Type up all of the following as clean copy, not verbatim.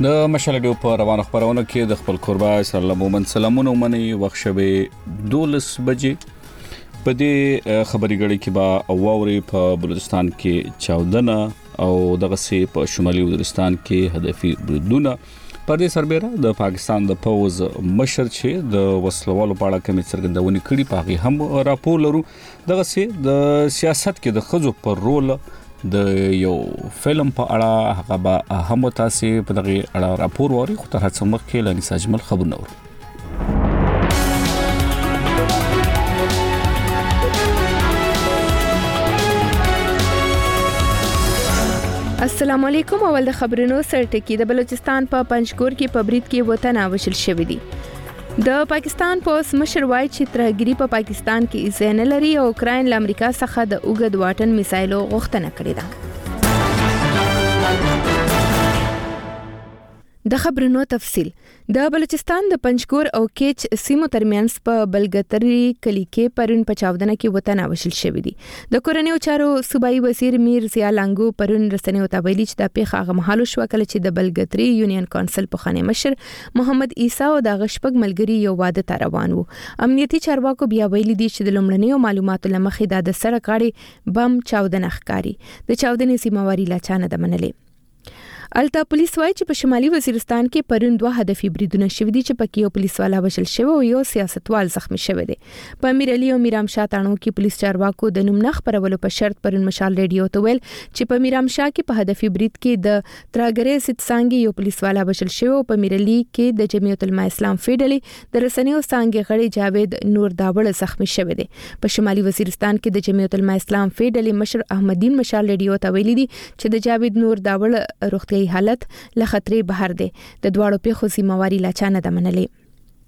د مشالډو په روانو خبرونه کې د خپل قربا سره لمومن سلامونه ومني وخت شوه 12 بجې په دې خبري غړي کې با اووري په بلوچستان کې چاودنه او دغه سي په شمالي وزیرستان کې هدفي بریدونه پر دې سربېره د پاکستان د پوز مشر چې د وسلوالو په اړه کومې څرګندونې کړي پاغي هم راپور لرو دغه سي د سیاست کې د خزو پر رول د یو فلم په اړه هغه به هم تاسو په دغه اړه راپور ووري خو تر هڅه مخکې لنی ساجمل خبرونه ورو السلام علیکم اول د خبرونو سرټکی د بلوچستان په پنجګور کې په برید کې وطن وشل شوې دي د پاکستان پوس مشر وای چې ترهګری په پاکستان کې ځای نه لري او اوکراین له امریکا څخه د اوګد واټن میسایلو غوښتنه کړې ده د خبرونو تفصیل د بلوچستان د پنجګور او کیچ سیمو ترمنځ په بلګتري کلی کې پرون په چاودنه کې وطن وشل شوې دي د کورنیو چارو صوبایي وزیر میر ضیا لنګو پرون رسنیو ته ویلي چې د پیښه هغه مهال شو کله چې د بلګتري یونین کونسل په خانه مشر محمد عیسی او د غشپګ ملګری یو واده ته روان وو امنیتي چارواکو بیا ویلي دي چې د لومړنیو معلوماتو لمخې د سړک غاړي بم چاودنه ښکاری د چاودنې سیمواري لا چانه د منلې التا پولیس وایي چې په شمالي وزیرستان کې پرون 2 هدفي بریدونه شوي دي چې پکې یو پولیس والا وشل شوی او یو سیاستوال زخمی شوی دی په امیر علي او میرام شاه تانو کې پولیس چارواکو د نوم نخ پرولو په شرط پرون مشال ریډیو ته ویل چې په میرام شاه کې په هدفي برید کې د تراګرې ستسانګي یو پولیس والا وشل شوی او په امیر علي کې د جمعیت العلماء اسلام فیډلې د رسنیو څنګه غړي جاوید نور داوړ زخمی شوی دی په شمالي وزیرستان کې د جمعیت العلماء اسلام فیډلې مشر احمدین مشال ریډیو ته ویلي دي چې د جاوید نور داوړ روغتي حالت له خطرې بهر دی د دواړو پیښو سیمواري لا چانه د منلې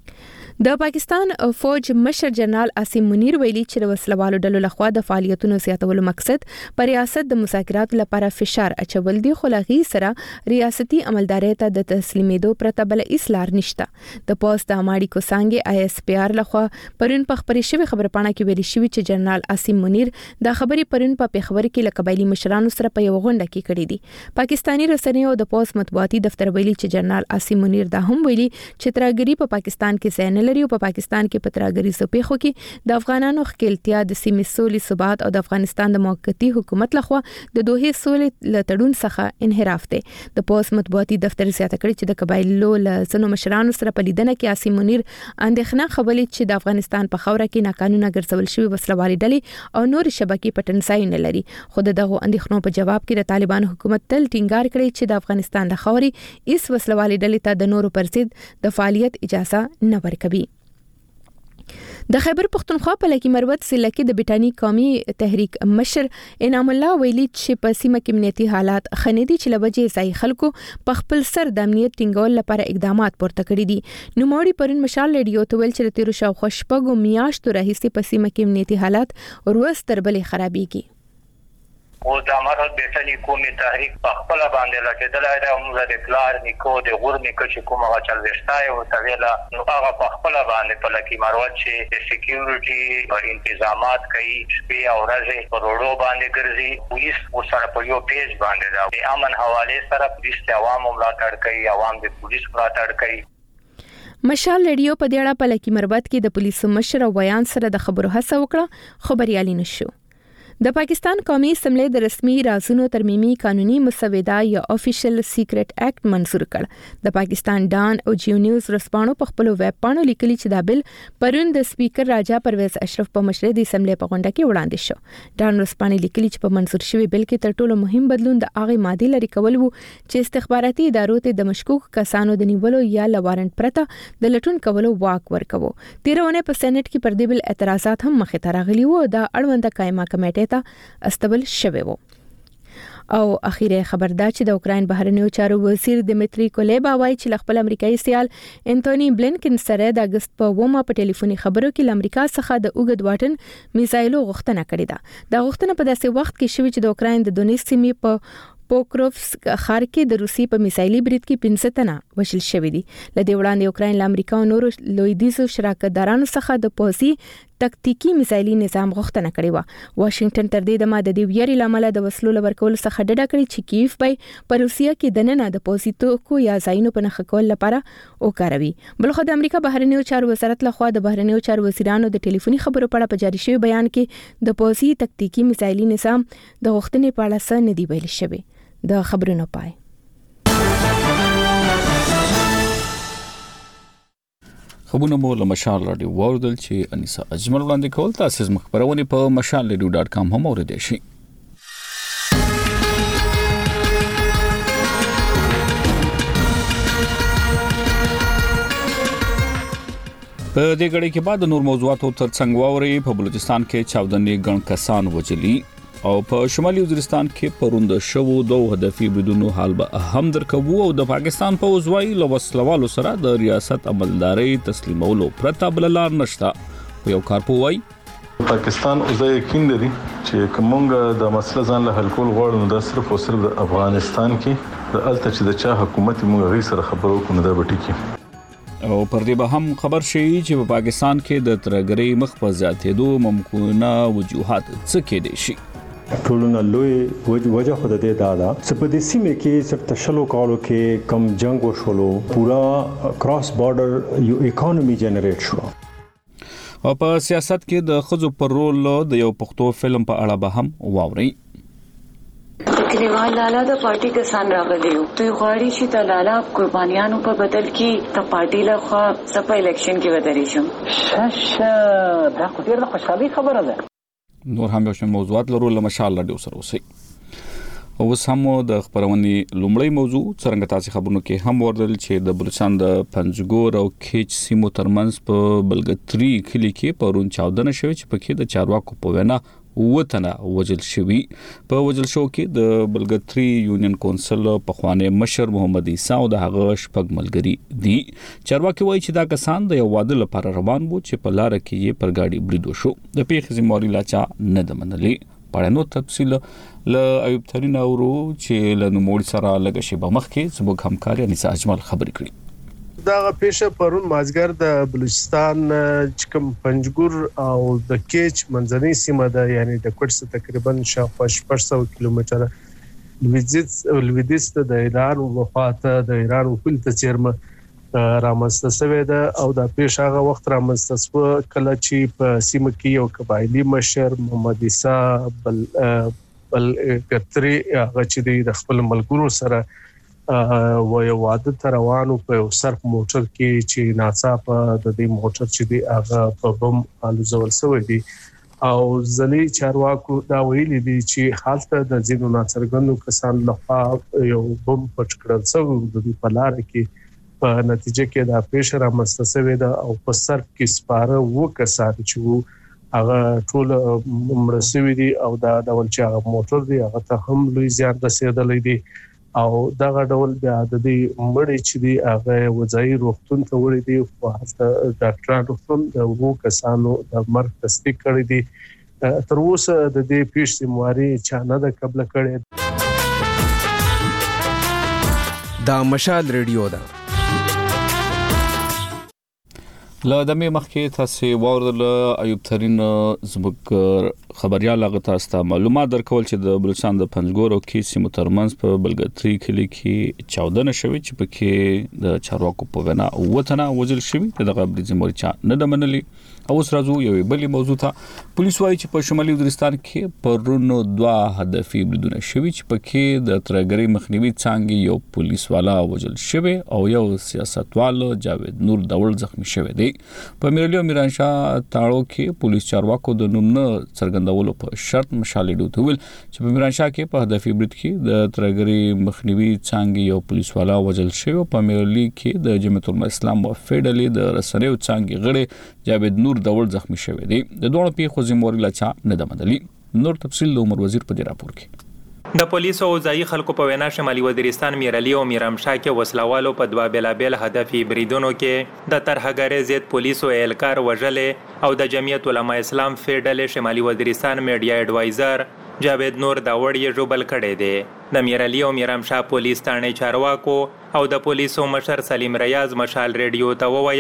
د پاکستان فوج مشر جنرال عاصم منیر ویلي چې د وسلوالو ډلو لخوا د فعالیتونو زیاتولو مقصد پر ریاست د مذاکراتو لپاره فشار اچول دي خو لغي سره ریاستي عملداري ته د تسلیمېدو پرته بل اصلاح نشته د پوسټ د اماړي کو څنګه آی اس پی آر لخوا پرون په خبري شوی خبرپاڼه کې ویلي شوی چې جنرال عاصم منیر دا خبري پرون په پیښور کې له قبایلی مشرانو سره په یو غونډه کې کړې دي پاکستانی رسنیو د پوسټ مطبوعاتي دفتر ویلي چې جنرال عاصم منیر دا هم ویلي چې ترهګری په پاکستان کې ځای نه لري او په پاکستان کې په ترهګری سپېخو کې د افغانانو خپلتیا د سیمې سولې ثبات او د افغانستان د موقتی حکومت لخوا د دوه سولې لټړون څخه انحراف دی د پوسټ مطبوعاتي دفتر زیاته کړی چې د قبایلو له ځنو مشرانو سره په لیدنه کې عاصم منیر اندېښنه خبرې چې د افغانستان په خوره کې ناقانونه ګرځول شوی وسلوالي ډلې او نور شبکې پټنځای نه لري خو دغه اندېښنو په جواب کې د طالبان حکومت تل ټینګار کړی چې د افغانستان د خوري اس وسلوالي ډلې ته د نورو پر ضد د فعالیت اجازه نه ورکوي د خیبر پختونخوا په لکی مروت ضلع کې د بټانی قومي تحریک مشر انعام الله ویلي چې په سیمه کې امنیتي حالات خنېدي چې لوجه ځای خلکو په خپل سر د امنیت ټینګول لپاره اقدامات پورته کړی دي نو موري پرون مشال ریډیو ته ویل چې د تیرو شاو خوشپګو میاشتو راهیسې په سیمه کې امنیتي حالات ورځ تر بلې خرابېږي او د امارات بهتري قومي تحریک په خپل باندې لکه د موږ د پلار نیکو د غور نیکو چې کومه چل وشتای او تویلا نو هغه په خپل باندې په لکه مروت چې د سکیورټي تنظیمات کوي شپې او ورځې په روډو باندې ګرځي پولیس ورسره په یو پیج باندې د امن حواله سره پولیس ته عوام ملاتړ کوي عوام د پولیس ملاتړ کوي مشال ریډیو په دې اړه په لکی مربت کې د پولیسو مشر او بیان سره د خبرو هڅه وکړه خبريالي نشو د پاکستان قومي اسمبلی د رسمي رازونو ترمیمي قانوني مسوده یا افیشل سیکریټ اکټ منزور کړ د پاکستان ډان او جیو نیوز رسپانو په خپل ویب پاڼو لیکلي چې دا بل پرون د سپیکر راجا پرویز اشرف په مشرۍ د اسمبلی په غونډه کې وړاندې شو ډان رسپانې لیکلي چې په منزور شوی بل کې تر ټولو مهم بدلون د هغه ماده لري کول وو چې استخباراتي ادارو ته د مشکوک کسانو د نیولو یا لوارنټ پرته د لټون کولو واک ورکوو تیرونه په سېنات کې پر دې بل اعتراضات هم مخې ته راغلي وو د اړوند قائمه کمیټه ته استبل شوی وو او اخیره خبردار چې د اوکراین بهرنیو چارو وزیر دمیتری کولیبا وایي چې خپل امریکایي سیال انټونی بلینکن سره د اگست په 2 په ټلیفوني خبرو کې امریکا څخه د اوګد واټن میزایلو غوښتنه کړې ده د غوښتنه په داسې وخت کې شوی چې د اوکراین د دونیس سیمې په پوکروفسک ښار کې د روسي په میسایلي برید کې 15 تنه وشل شوې دي. لدې وړاندې اوکراین له امریکا او نورو لویدیځو شراکتدارانو څخه د پوځي تکتیکی میزایلي نظام غوښتنه کړې و. واشنگټن تر دې دمه د دې ویري لامل د وسلو لورکول څخه ډډه کړې چې کیف به په روسیا کې دننه د پوزیټو یا ځایونو په نښه کول لپاره وکاروي. بلخو د امریکا بهرنیو چارو وزارت لخوا د بهرنیو چارو وزیرانو د ټلیفوني خبرو په اړه په جاري شوی بیان کې د پوزي تکتیکی میزایلي نظام د غوښتنې په اړه څه نه دی ویل شوی. د خبرونو پای. خبرونه مو له مشال رادیو وردل چې انیسا اجمل وړاندې کول. تاسو زموږ خبرونه په mashalradio.com هم اوریدئ شئ. په دې غړي کې بعد نور موضوعاتو ترڅنګ واوري. په بلوچستان کې چاودنې ګڼ کسان وجلي او په شمالي وزیرستان کې پروند شوو دوه هدفي بریدونو حال به هم درکوو او د پاکستان په وزوای له وسلوالو سره د ریاست عملداري تسلیمولو پرته بل لار نشته. یو کارپوي پاکستان اوسه یقین لري چې کومه د مسله ځان له حل کول غواړي نو د صرف او صرف د افغانستان کې د الته چې د چا حکومت موږ غي سره خبرو کوو دا به ټیکی او پر دې به هم خبر شي چې په پاکستان کې د ترګري مخ په زیاتېدو ممکنه وجوهات څه کې دي شي. ټولنه لوی وجه خود دې دادا سپدې سیمه کې صرف تشلو کالو کې کم جنگ وشولو پورا کراس بارډر یو اکانومي جنریټ شو. او په سیاست کې د خزو پر رول د یو پښتو فلم په اړه به هم واوري. کلیوال لالا د پارټي کسان راغلي یو دوی غواړي چې د لالا قربانیانو په بدل کې د پارټي له خوا سپا الیکشن کې ودرې شم. دا خو ډېر خوشحالي خبره ده. نور هم یو شمېر موضوعات لرو له مشال رادیو سره اوسئ. اوس هم د خبرونې لومړی موضوع څنګه تاسو خبرونو کې هم وردل چې د بلوچستان د پنځګور او کیچ سیمو ترمنځ په بلګتري کلی کې پرون چاودنه شوې چې پکې د چارواکو په وینا وطنه وجل شوی. په وجل شو کې د بلګتري یونین کونسل په خوانه مشر محمد عیسی او د هغه شپږ ملګری دي. چارواکي وایي چې دا کسان د یو واده لپاره روان وو چې په لار کې یې پر گاډي بریدو شو. د پیښې ذمہواری لاچا نه د منلې. پړنو تفصیل ل ایوب ترین اورو چې له نوموړي سره لږ شی به مخ کې زموږ همکاري انیسا اجمل خبرې کړي. دا پیښه پرون مازګر د بلوچستان چکم پنځګور او د کیچ منځنۍ سیمه ده یعنی د کوټس تقریبا شاوخوا 400 کیلومتر لویدیځ د ایران وفات د ایران حکومت چیرمه رامنځته شوې ده او دا پیښه هغه وخت رامنځته شو کله چې په سیمه کې یو قبایلی مشر محمد عیسی بل ګتري هغه چې د خپل ملګرو سره و یو واده ته روانو په سرف موټر کې چې ناڅاپه د دې موټر چې دی هغه په بم الوزول شوی دی او ځلې چارواکو دا ویلي دي چې حالت د ځینو ناڅرګندو کسان لخوا یو بم پټ کړل شوی د دې په لار کې په نتیجه کې دا پیښه رامنځته شوې ده او په سرف کې سپاره و کسان چې هغه ټول مړ شوي دي او دا ډول چې هغه موټر دی هغه ته هم لوی زیان رسیدلی دی او دغه ډول بیا د دې مړی چې دی هغه وځي روغتون ته وړي دي او هلته ډاکټرانو هم د وو کسانو د مرګ تصدیق کړی دی. تر اوسه د دې پیښې ذمہواری چا نه ده قبل کړې. دا مشال ریډیو ده. له دمه مخکې تاسو وردل ایوب ترین زموږ خبريال هغه تاسو ته معلومات درکول چې د بلوچستان د پنځګور او کیچ سیمو ترمنځ په بلګتري کلی کې چاودنه شوې چې پکې د چارواکو په وینا وطنه وجل شوې دغه بریځ مورچا نه د منلې. اوس راځو یو بلې موضوع ته. پولیس وايي چې په شمالي وزیرستان کې پرونو دوه هدفي بریدونه شوي چې پکې د ترګري مخنیوي څنګه یو پولیس والا وجل شوی او یو سیاستوال جاوید نور دول زخمی شوی دی. په میرلیو میرانشاه تاړو کې پولیس چارواکو د نوم نه څرګندولو په شرط مشالېدو ته ویل چې په میرانشاه کې په هدفي برید کې د ترګري مخنیوي څنګه یو پولیس والا وجل شوی. په میرلی کې د جمعیت الاسلام او فیډرالي د رسنیو څنګه غړي جاوید نور دول زخمی شوی دی. د دوه پیښو ذمہواری لاچا نه د منلې. نور تفصیل د عمر وزیر په دې راپور کې. د پولیسو او ځایي خلکو په وینا شمالي وزیرستان میرعلي او میرامشاه کې وسلوالو په دوه بېلابېل هدفي بریدونو کې د ترهګرۍ ضد پولیسو اهلکار وژلې او د جمعیت علما اسلام فیډرالي شمالي وزیرستان میډیا اډوایزر جاوید نور داوړ یې ژوبل کړی دی. د میرعلي او میرامشاه پولیس تانې چارواکو او د پولیسو مشر سلیم ریاض مشال ریډیو ته وویل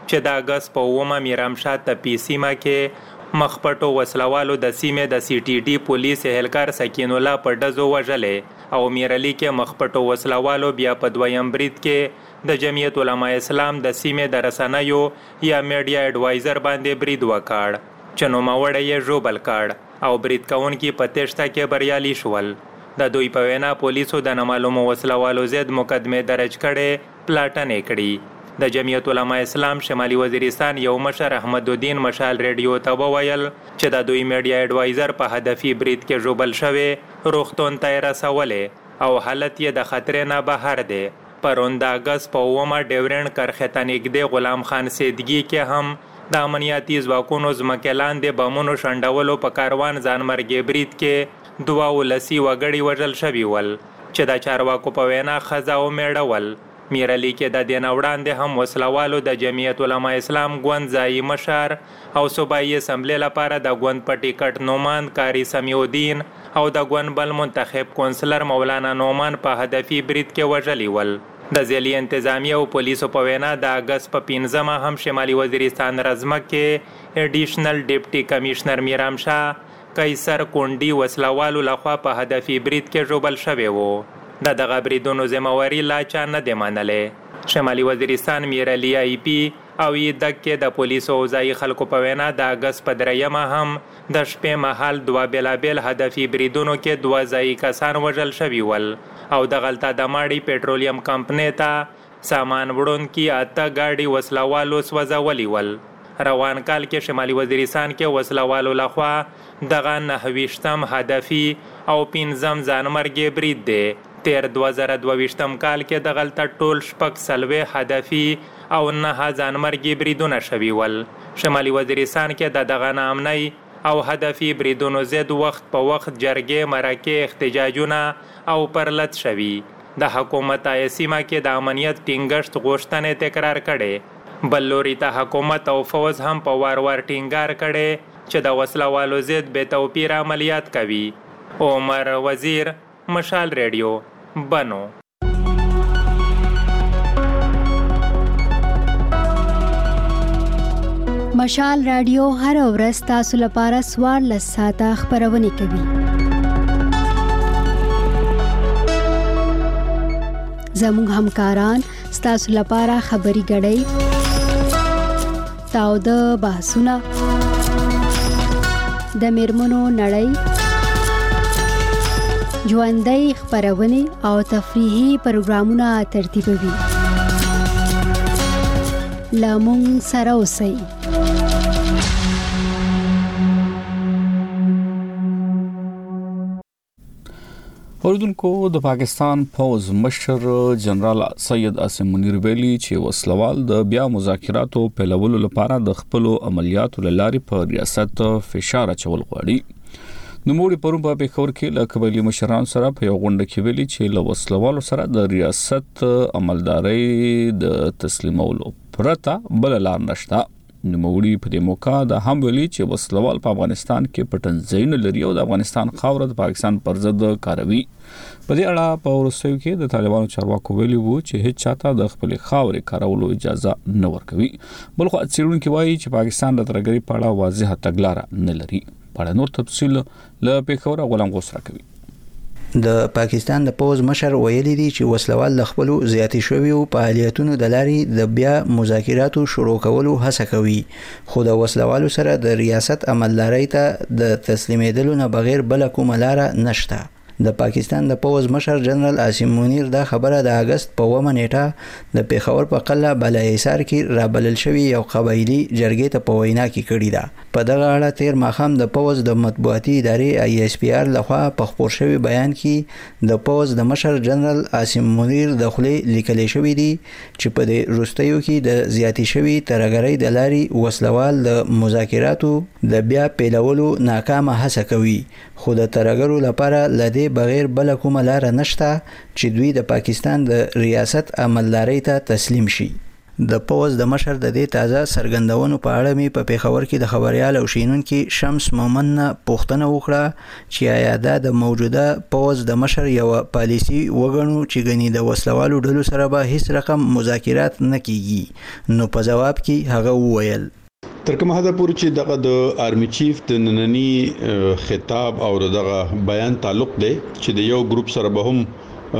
چې د اگست په 9 میرامشاه تپی سیمه کې مخپټو وسلوالو د سیمې د سی ټي ډي پولیس اهلکار سکین الله په ډزو وژلې او میرعلی کې مخپټو وسلوالو بیا په دویم برید کې د جمعیت علماء اسلام د سیمې د رسنیو یا میډیا اډوایزر باندې برید وکړ چې نوموړی یې ژوبل کړ او برید کوونکي په تېښته کې بریالي شول. د دوی په وینا پولیسو د نامعلومو وسلوالو ضد مقدمې درج کړې پلاټنې کړي. د جمعیت علماء اسلام شمالي وزیرستان یو مشر احمد الدین مشال ریډیو ته وویل چې د دوی میډیا اډوایزر په هدفي برید کې ژوبل شوی روغتون ته رسولې او حالت یې د خطرې نه بهر دی. پرون د اگست په 9 ډیورنډ کرخه ته نږدې غلام خان سیدګي کې هم د امنیتي ځواکونو ځمکې لاندې بمونو شنډولو په کاروان ځانمرګي برید کې 2 ولسي وګړي وژل شوي ول چې د چارواکو په وینا ښځه او میړه ول. میرعلی کې د دې نه وړاندې هم وسلوالو د جمعیت علماء اسلام ګوند ځایي مشر او صوبایي اسمبلی لپاره د ګوند په ټیکټ نومان کاری سمیع الدین او د ګوند بل منتخب کونسلر مولانا نومان په هدفي برید کې وژلي ول. د ځلي انتظامیه او پولیسو په وینا د اگست په 15 هم شمالي وزیرستان رزمک کې اډیشنل ډیپټي کمشنر میرامشاه قیصر کونډي وسلوالو لخوا په هدفي برید کې ژوبل شوی وو. د دغه بریدونو ذمہواری لا چا نه دی منلې. شمالي وزیرستان میرعلی آی پی او یدک کې د پولیسو او ځایي خلکو په وینا د اگست په 3 هم د شپې مهال 2 بیلابیل هدفي بریدونو کې 2 ځایي کسان وژل شوي ول او د غلطه د ماړی پېټرولیم کمپنۍ ته سامان وړونکي 8 گاډي وسلوالو سوځولي ول. روان کال کې شمالي وزیرستان کې وسلوالو لخوا دغه 29م هدفي او 15م ځانمرګي برید دی. تیر 2022 کال کې د غلطه ټول شپږ سلوي هدفي او 9 ځانمرګي بریدونه شوي ول. شمالي وزیرستان کې د دغه نامنۍ او هدفي بریدونو ضد وخت په وخت جرګې مرکې احتجاجونه او پرلط شوي. د حکومت سیمه کې د امنیت ټینګښت غوښتنې تکرار کړي. بل لوري ته حکومت او فوز هم په وار ټینګار کړي چې د وسلوالو ضد بې توپیر عملیات کوي. عمر وزیر، مشال ریډیو، بنو. مشال رادیو هر ورځ تاسو لپاره 14 ساعته خبرونه کوي. زموږ همکاران تاسو لپاره خبري غړي تاو د بحثونه د میرمنو نړۍ ژوندۍ خبرونه او تفریحي پروګرامونه ترتیبوي. لامون سره اوسئ. اوردونکو د پاکستان پوز مشر جنرال سید عاصم منیر ویلي چې وسلوال د بیا مذاکراتو پیلولو لپاره د خپل عملیاتو لارې په ریاست فشار اچول غواړي. نوموړي پرون په پیښور کې له قبایلی مشرانو سره په یو غونډه کې ویلي چې له وسلوالو سره د ریاست عملداري د تسلیمولو پرته بل لار نشته. نوموړي په دې موقع د هم ویلي چې وسلوال په افغانستان کې پټنځای لري او د افغانستان خاوره د پاکستان پر ضد کاروي. په دې اړه په ورسېو کې د طالبانو چارواکو ویلي وو چې هیڅ چاته د خپل خاورې کارولو اجازه نه ورکوي. بلخو څېړونکو وایي چې پاکستان د ترګری په اړه واضحه تګلارې نه لري. په نور تفصیل له پیښور غلام غوسره کوي. د پاکستان د پوز مشر ویلي دي چې وسلوال د خپل زیاتې شویو فعالیتونو د لارې د بیا مذاکراتو شروع کولو هڅه کوي، خو د وسلوالو سره د ریاست عملداري ته د تسلیمېدلو نه بغیر بل کومه لار نشته. د پاکستان د پوز مشر جنرال عاصم منیر دا خبره د اگست په 9 نیټه د پیښور په قلعه بالایسار کې رابلل شوی یو قبایلی جرګې ته په وینا کې کړې ده. په دغه اړه تیر ماښام د پوز د مطبوعاتي ادارې ISPR لخوا په خپور شوی بیان کې د پوز د مشر جنرال عاصم منیر د خلې لیکل شوی دی چې په دې وروستیو کې د زیاتې شوی ترګری د لاري وسلوال د مذاکراتو د بیا پیلولو ناکامه هڅه کوي، خو د ترګرو لپاره لدې بغیر بل کومه لار نشته چې دوی د پاکستان د ریاست عملداري ته تسلیم شي. د پوز د مشر د دې تازه سرګندونو په اړه می په پیښور کې د خبريال او شینونکو شمس مومن پوښتنه وکړه چې آیا د موجوده پوز د مشر یو پالیسی وګڼو چې غني د وسلوالو ډلو سره به هیڅ رقم مذاکرات نه کیږي. نو په جواب کې هغه وویل تر کومه حد پورې چې دغه د آرمي چیف د نننی خطاب او دغه بیان تعلق دی چې د یو ګروپ سره به هم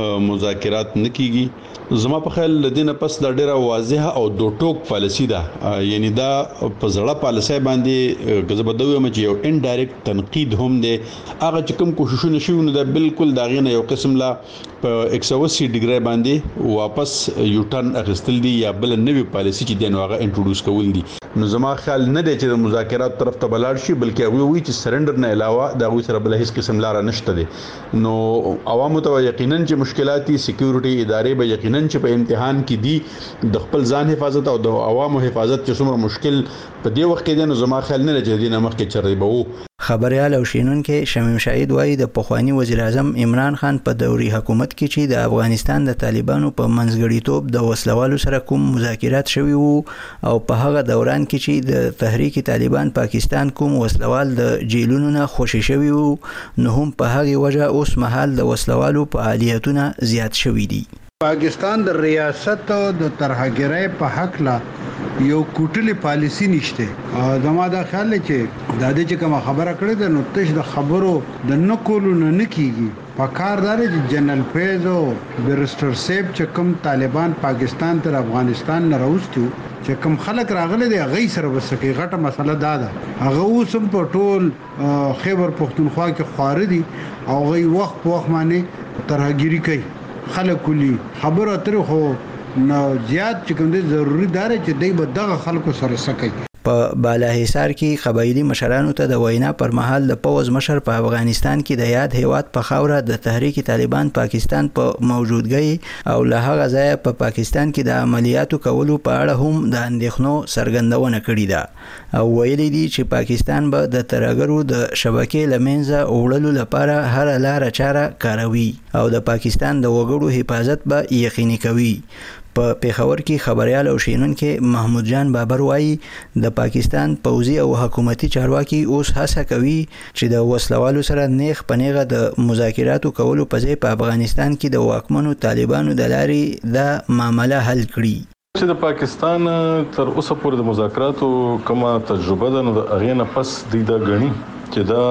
مذاکرات نه کیږي، زما په خیال لدینه پس دا ډیره واضحه او دو ټوک پالیسی ده. یعنی دا په زړه پالیسی باندې غزبدوي چې یو انډایرکټ تنقید هم دی. هغه چې کوم کوششونه شوي نو دا بالکل دا غینه یو قسم لا په 180 ډیګري باندې واپس یو ټرن اخیستل دي یا بل نوې پالیسی چې دین واغه انټروډوس کول دي. نو زما خیال نه دی چې د مذاکرات طرف ته بلاړ شي، بلکې هغه وی چې سرندر نه علاوه دا غوي سره بل هیڅ قسم لار نشته دي. نو عوامو ته یقینا چې مشکلات دي، سکیورټي ادارې به یقینا چې په امتحان کې دي د خپل ځان حفاظت او د عوامو حفاظت چې څومره مشکل په دې وخت کې دی، نو زما خیال نه لري چې مخکې چرې به وو. خبريال او شینونکو شمیم شاهد وایي د پخوانی وزیر اعظم عمران خان په دوري حکومت کې چې د افغانستان د طالبانو په منځګړیتوب د وسلوالو سره کوم مذاکرات شوي وو او په هغه دوران کې چې د تحریک طالبان پاکستان کوم وسلوال د جیلونو نه خوشي شوي وو، نو هم په هغه وجه اوس مهال د وسلوالو فعالیتونه زیات شوي دي. پاکستان د ریاست او د ترهګرۍ په حق لا یو کوټلي پالیسی نشته. زما دا خیال چې د دې چې کوم خبره کړې ده نو تش د خبرو د نکولو نه کیږي. پکار دار چې جنرال فیض او بیرستر سیب چې کوم طالبان پاکستان تر افغانستان نه راوستو چې کوم خلک راغلي دي غي سره وسکه غټه مسله ده. هغه اوسم په ټول خیبر پختونخوا کې خوار دي او غي وخت په وخت باندې ترهګری کوي. خلک کلی خبره تر خو نو زیات چې کوم دي ضروری دار چې دوی به دغه خلکو سره سکي. په بالاحصار کې قبایلی مشرانو ته د وینا پر مهال د پوز مشر په افغانستان کې د یاد هیواد په خاوره د تحریک طالبان پاکستان په موجودګۍ او له هغه ځای په پاکستان کې د عملیاتو کولو په اړه هم د اندېښنو څرګندونه کړې ده او ویلي دي چې پاکستان به د ترهګرو د شبکې لمنځه وړلو لپاره هر لار چاره کاروي او د پاکستان د وګړو حفاظت به یقیني کوي. په پیښور کې خبريال او شینونکو محمود جان بابر وایي د پاکستان پوځي او حکومتي چارواکي اوس هڅه کوي چې د وسلوالو سره نیغ پنیغه د مذاکراتو کولو په ځای په افغانستان کې د واکمنو طالبانو د لارې د معاملې حل کړي. چې د پاکستان تر اوسه پورې د مذاکراتو کومه تجربه ده نو د اغینه پس د غني چې دا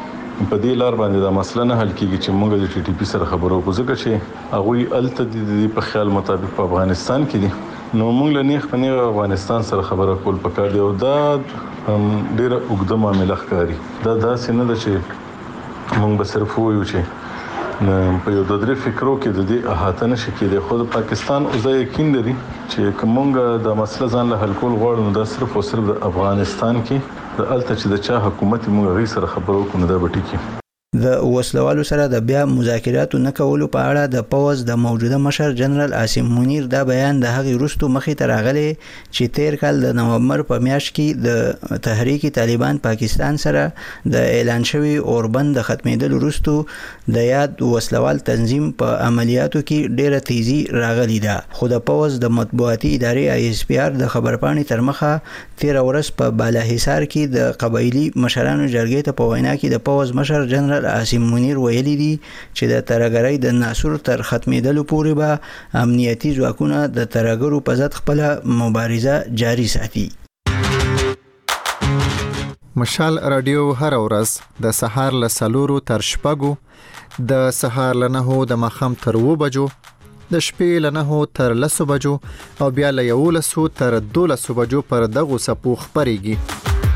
په دې لار باندې دا مسله نه حل کیږي چې موږ د ټي ټي پی سره خبرو کوو ځکه چې هغه الته د په خیال مطابق په افغانستان کې دي نو موږ له نیغ په نیغ افغانستان سره خبره کول پکار دی او دا ډیره اوږده معامله ښکاري. دا داسې نه ده چې موږ به صرف وایو چې په یو د درې فکرو کې د دې احاطه نشي کېدای. خو د پاکستان اوس یقین لري چې کومه د مسله ځان له حل کول غواړو نو دا صرف او صرف د افغانستان کې د الته چې د چا حکومت موږ غي سره خبرو کوو دا به ټیکی. د وسلوالو سره د بیا مذاکراتو نه کولو په اړه د پوز د موجوده مشر جنرال عاصم منیر دا بیان د هغې وروسته مخې ته راغلی چې تیر کال د نومبر په میاشت کې د تحریک طالبان پاکستان سره د اعلان شوی اوربند د ختمېدل وروسته د یاد وسلوال تنظیم په عملیاتو کې ډیره تیزی راغلی ده. خو د پوز د مطبوعاتي ادارې ISPR د خبرپاڼې تر مخه 13 ورځ په بالاحصار کې د قبایلی مشرانو جرګې ته په وینا کې د پوز مشر جنرال عاصم منیر ویلي دي چې د ترهګرۍ د ناسور تر ختمېدلو پورې به امنیتي ځواکونه د ترهګرو په ضد خپل مبارزه جاري ساتي. مشال رادیو هر ورځ د سهار له 4 تر 6 د سهار له 9 د ماښام تر 2 بجو د شپې له 9 تر 10 بجو او بیا له 11 تر 12 بجو پر دغه سپو خبريږي.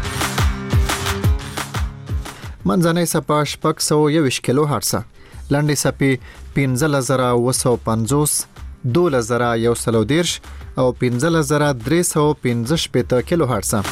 منځنۍ سپا 621 کیلو هرتز، لنډې سپې 15950، 12110 او 15315 کیلو هرتز.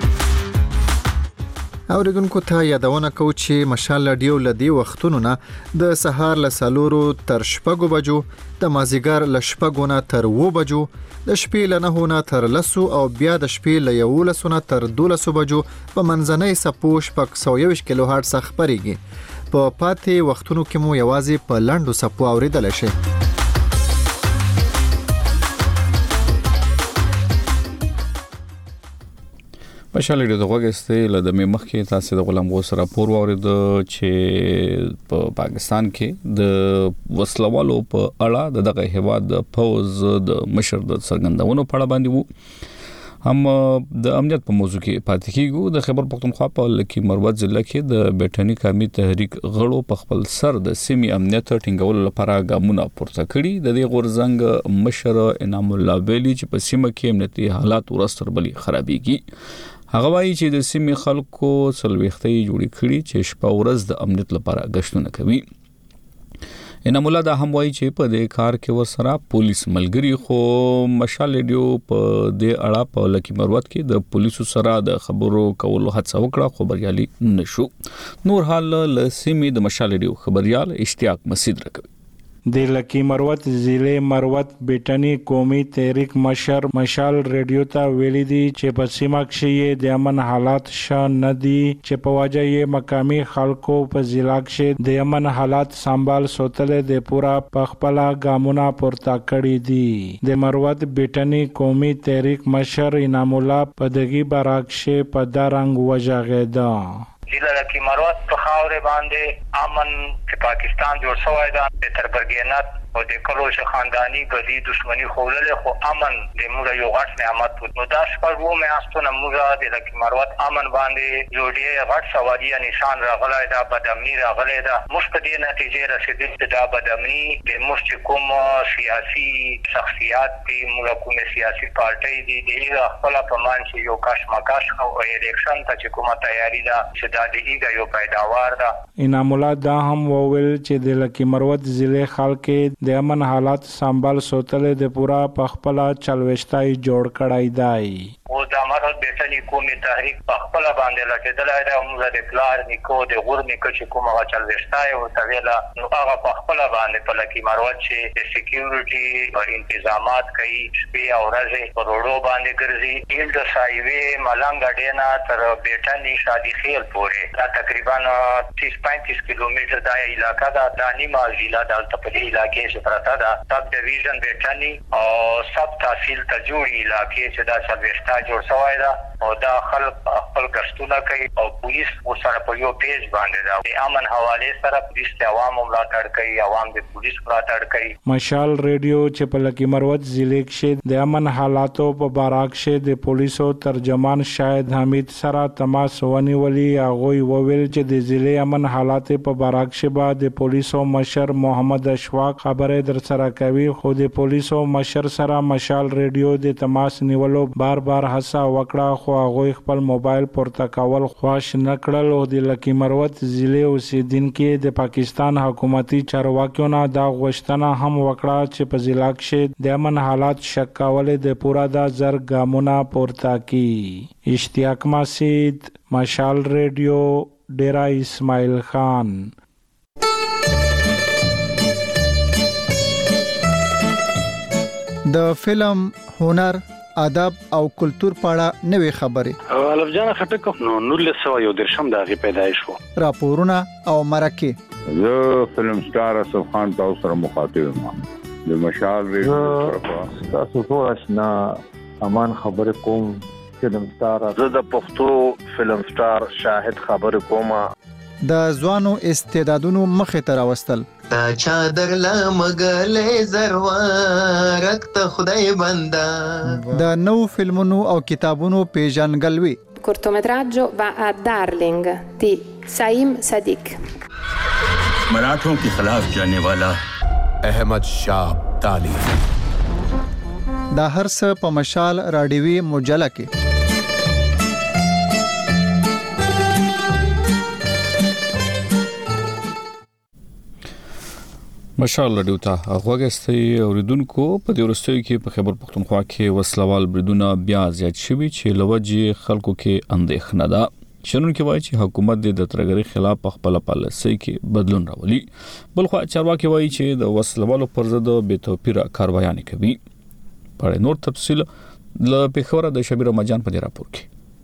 اوریدونکو ته یادونه کوم چې مشال رادیو لدی وختونو نه د سهار له 4 تر 6 بجو، د مازیګر له 6 نه تر 2 بجو، د شپې له 9 نه تر 10 او بیا د شپې له 11 نه تر 12 بجو په منځنۍ سپو 621 کیلو هرتز خبريږي. په پاتې وختونو کې مو یوازې په لاندو سپو اوریدل شي. مشال ډیو دغه غسته له د مخ کې تاسو د غلام غوث راپور واورید چې په پاکستان کې د وسلوالو په اړه دغه هواد د فوز د مشر د څرګندونو په اړه باندې وو هم د امنیت په موضوع کې پاتې کیږو. د خیبر پختونخوا په لکی مروت ضلع کې د بیٹنی قومي تحریک غړو په خپل سر د سیمې امنیت ټینګولو لپاره ګامونه پورته کړي. د دې غورزنګ مشر انعام الله ویلي چې په سیمه کې امنیتي حالات ورستر بلی خرابېږي. هغه وایي چې د سیمې خلکو سلويختي جوړې کړي چې شپه ورځ د امنیت لپاره غشتونه کوي. انعام الله دا هم وایي چې په دې کار کې ورسره پولیس ملګری خو مشال ډیو په دې اړه په لکی مروت کې د پولیسو سره د خبرو کولو هڅه وکړه خو بریالي نشو. نور حال له سیمې د مشال ډیو خبريال اشتیاق مسعود راکوي. د لکی مروت ضلع مروت بیٹنی قومي تحریک مشر مشال ریډیو ته ویلي دي چې په سیمه کې د امن حالات شان ندي چې په وجه یې مقامی خلکو په ضلع کې د امن حالات سنبال سوتل د پورا پخپلا ګامونه پورته کړی دي. د مروت بیٹنی قومي تحریک مشر انعام الله په دغه براکشه په دارنګ وجاغیدا. ضلع لکی مروت په خاور باندې امن چې پاکستان جوړ شوی دا تربرګینات او د کلوش خاندانی غدي دشمنی خولل خو امن د موږ یو غټ نعمت نو دا شپږ و مې استونه موږ د لکی مروت امن باندې جوړي غټ سوالي نشان راغلی دا بدامنی راغلی دا مستدی نتیجې رسیدل دا بدامنی د مستقیم سیاسي شخصیت دی موږ کومه سیاسي پارټي دی د خپل په مان چې یو کاش مکاش او الیکشن ته چې کومه تیاری دا چې دا دیګه یو پیداوار دا. انعام الله دا هم وویل چې د لکی مروت ضلع خلک د امن حالات سنبال سوتل د پورا پخپلا چلوشتای جوړ کړای دی. او د امارات بیٹنی قومي تحریک پخپلا باندې لټیدل دا موږ د پلار نیکو د غور نیکو چې کومه چلوشتای او تویلا نو هغه پخپلا باندې په لکی مروت چې د سکیورټي او تنظیمات کوي شپې او ورځې په روډو باندې ګرځي ایل د سایوي ملنګ ډینا تر بیٹنی شادي خیل پورې دا تقریبا 30-35 کیلومتر دا علاقہ دا دانیما ضلع د تپدی علاقې چې پراته دا سب ډیویژن بیٹنی او سب تحصیل ته جوړی علاقې چې دا سروستا جوړ شوی دا او دا خلک خپل غشتونه کوي او پولیس ورسره په یو پیج باندې دا د امن حواله سره پولیس ته عوام ملاتړ کوي عوام د پولیس ملاتړ کوي. مشال ریډیو چې په لکی مروت ضلع کې د امن حالاتو په باراکشه د پولیسو ترجمان شاهد حمید سره تماس ونیولي. هغه وویل چې د ضلع امن حالات په باراکشه بعد د پولیسو مشر محمد اشواق خبره در سره کوي خو د پولیسو مشر سره مشال ریډیو د تماس نیولو بار هڅه وکړه خو هغه خپل موبایل پورته کول خوښ نکړل او د لکی مروت ضلع اوسیدونکو د پاکستان حکومتي چارواکیو نه دا غوښتنه هم وکړه چې په ضلع کې د امن حالات شک کول د پورا د زر ګامونه پورته کی. اشتیاق مسعود مشال ریډیو ډیرا اسماعیل خان. د فلم هنر ادب او کلچر په اړه نوې خبرې الف جان خټک نو 1913 د هغه پیدایش وو راپورونه او مرکه زه فلم سٹار اسف خان تاسو سره مخاطب یم د مشال ریډیو تاسو ټول آشنا امان خبر کوم فلم سٹار زه د پښتو فلم سٹار شاهد خبر کوم د ځوانو استعدادونو مخه تر واستل تا چادر لمغلې زروارک ته خدای بندا د نو فلمونو او کتابونو پیژنګلوي. cortometraggio va a Darling di Saim Sadiq. मराठों के खिलाफ जाने वाला अहमद शाह अब्दाली. دا هر څه په مشال راډیوي مجله کې مشال ډیو ته غوښتي اوریدونکو په دې ورستوي کې په خیبر پختونخوا کې وسلوال بریدونه بیا زیات شوي چې لوجه خلکو کې اندېښنه ده. شنونکو وایي چې حکومت د ترګری خلاف خپل پالیسي کې بدلون راولي. بلخو چارواکي وایي چې د وسلوالو پر ضد بې توپیره کاروایي کوي. په نور تفصیل له پیښور د شبیر مجان په راپور کې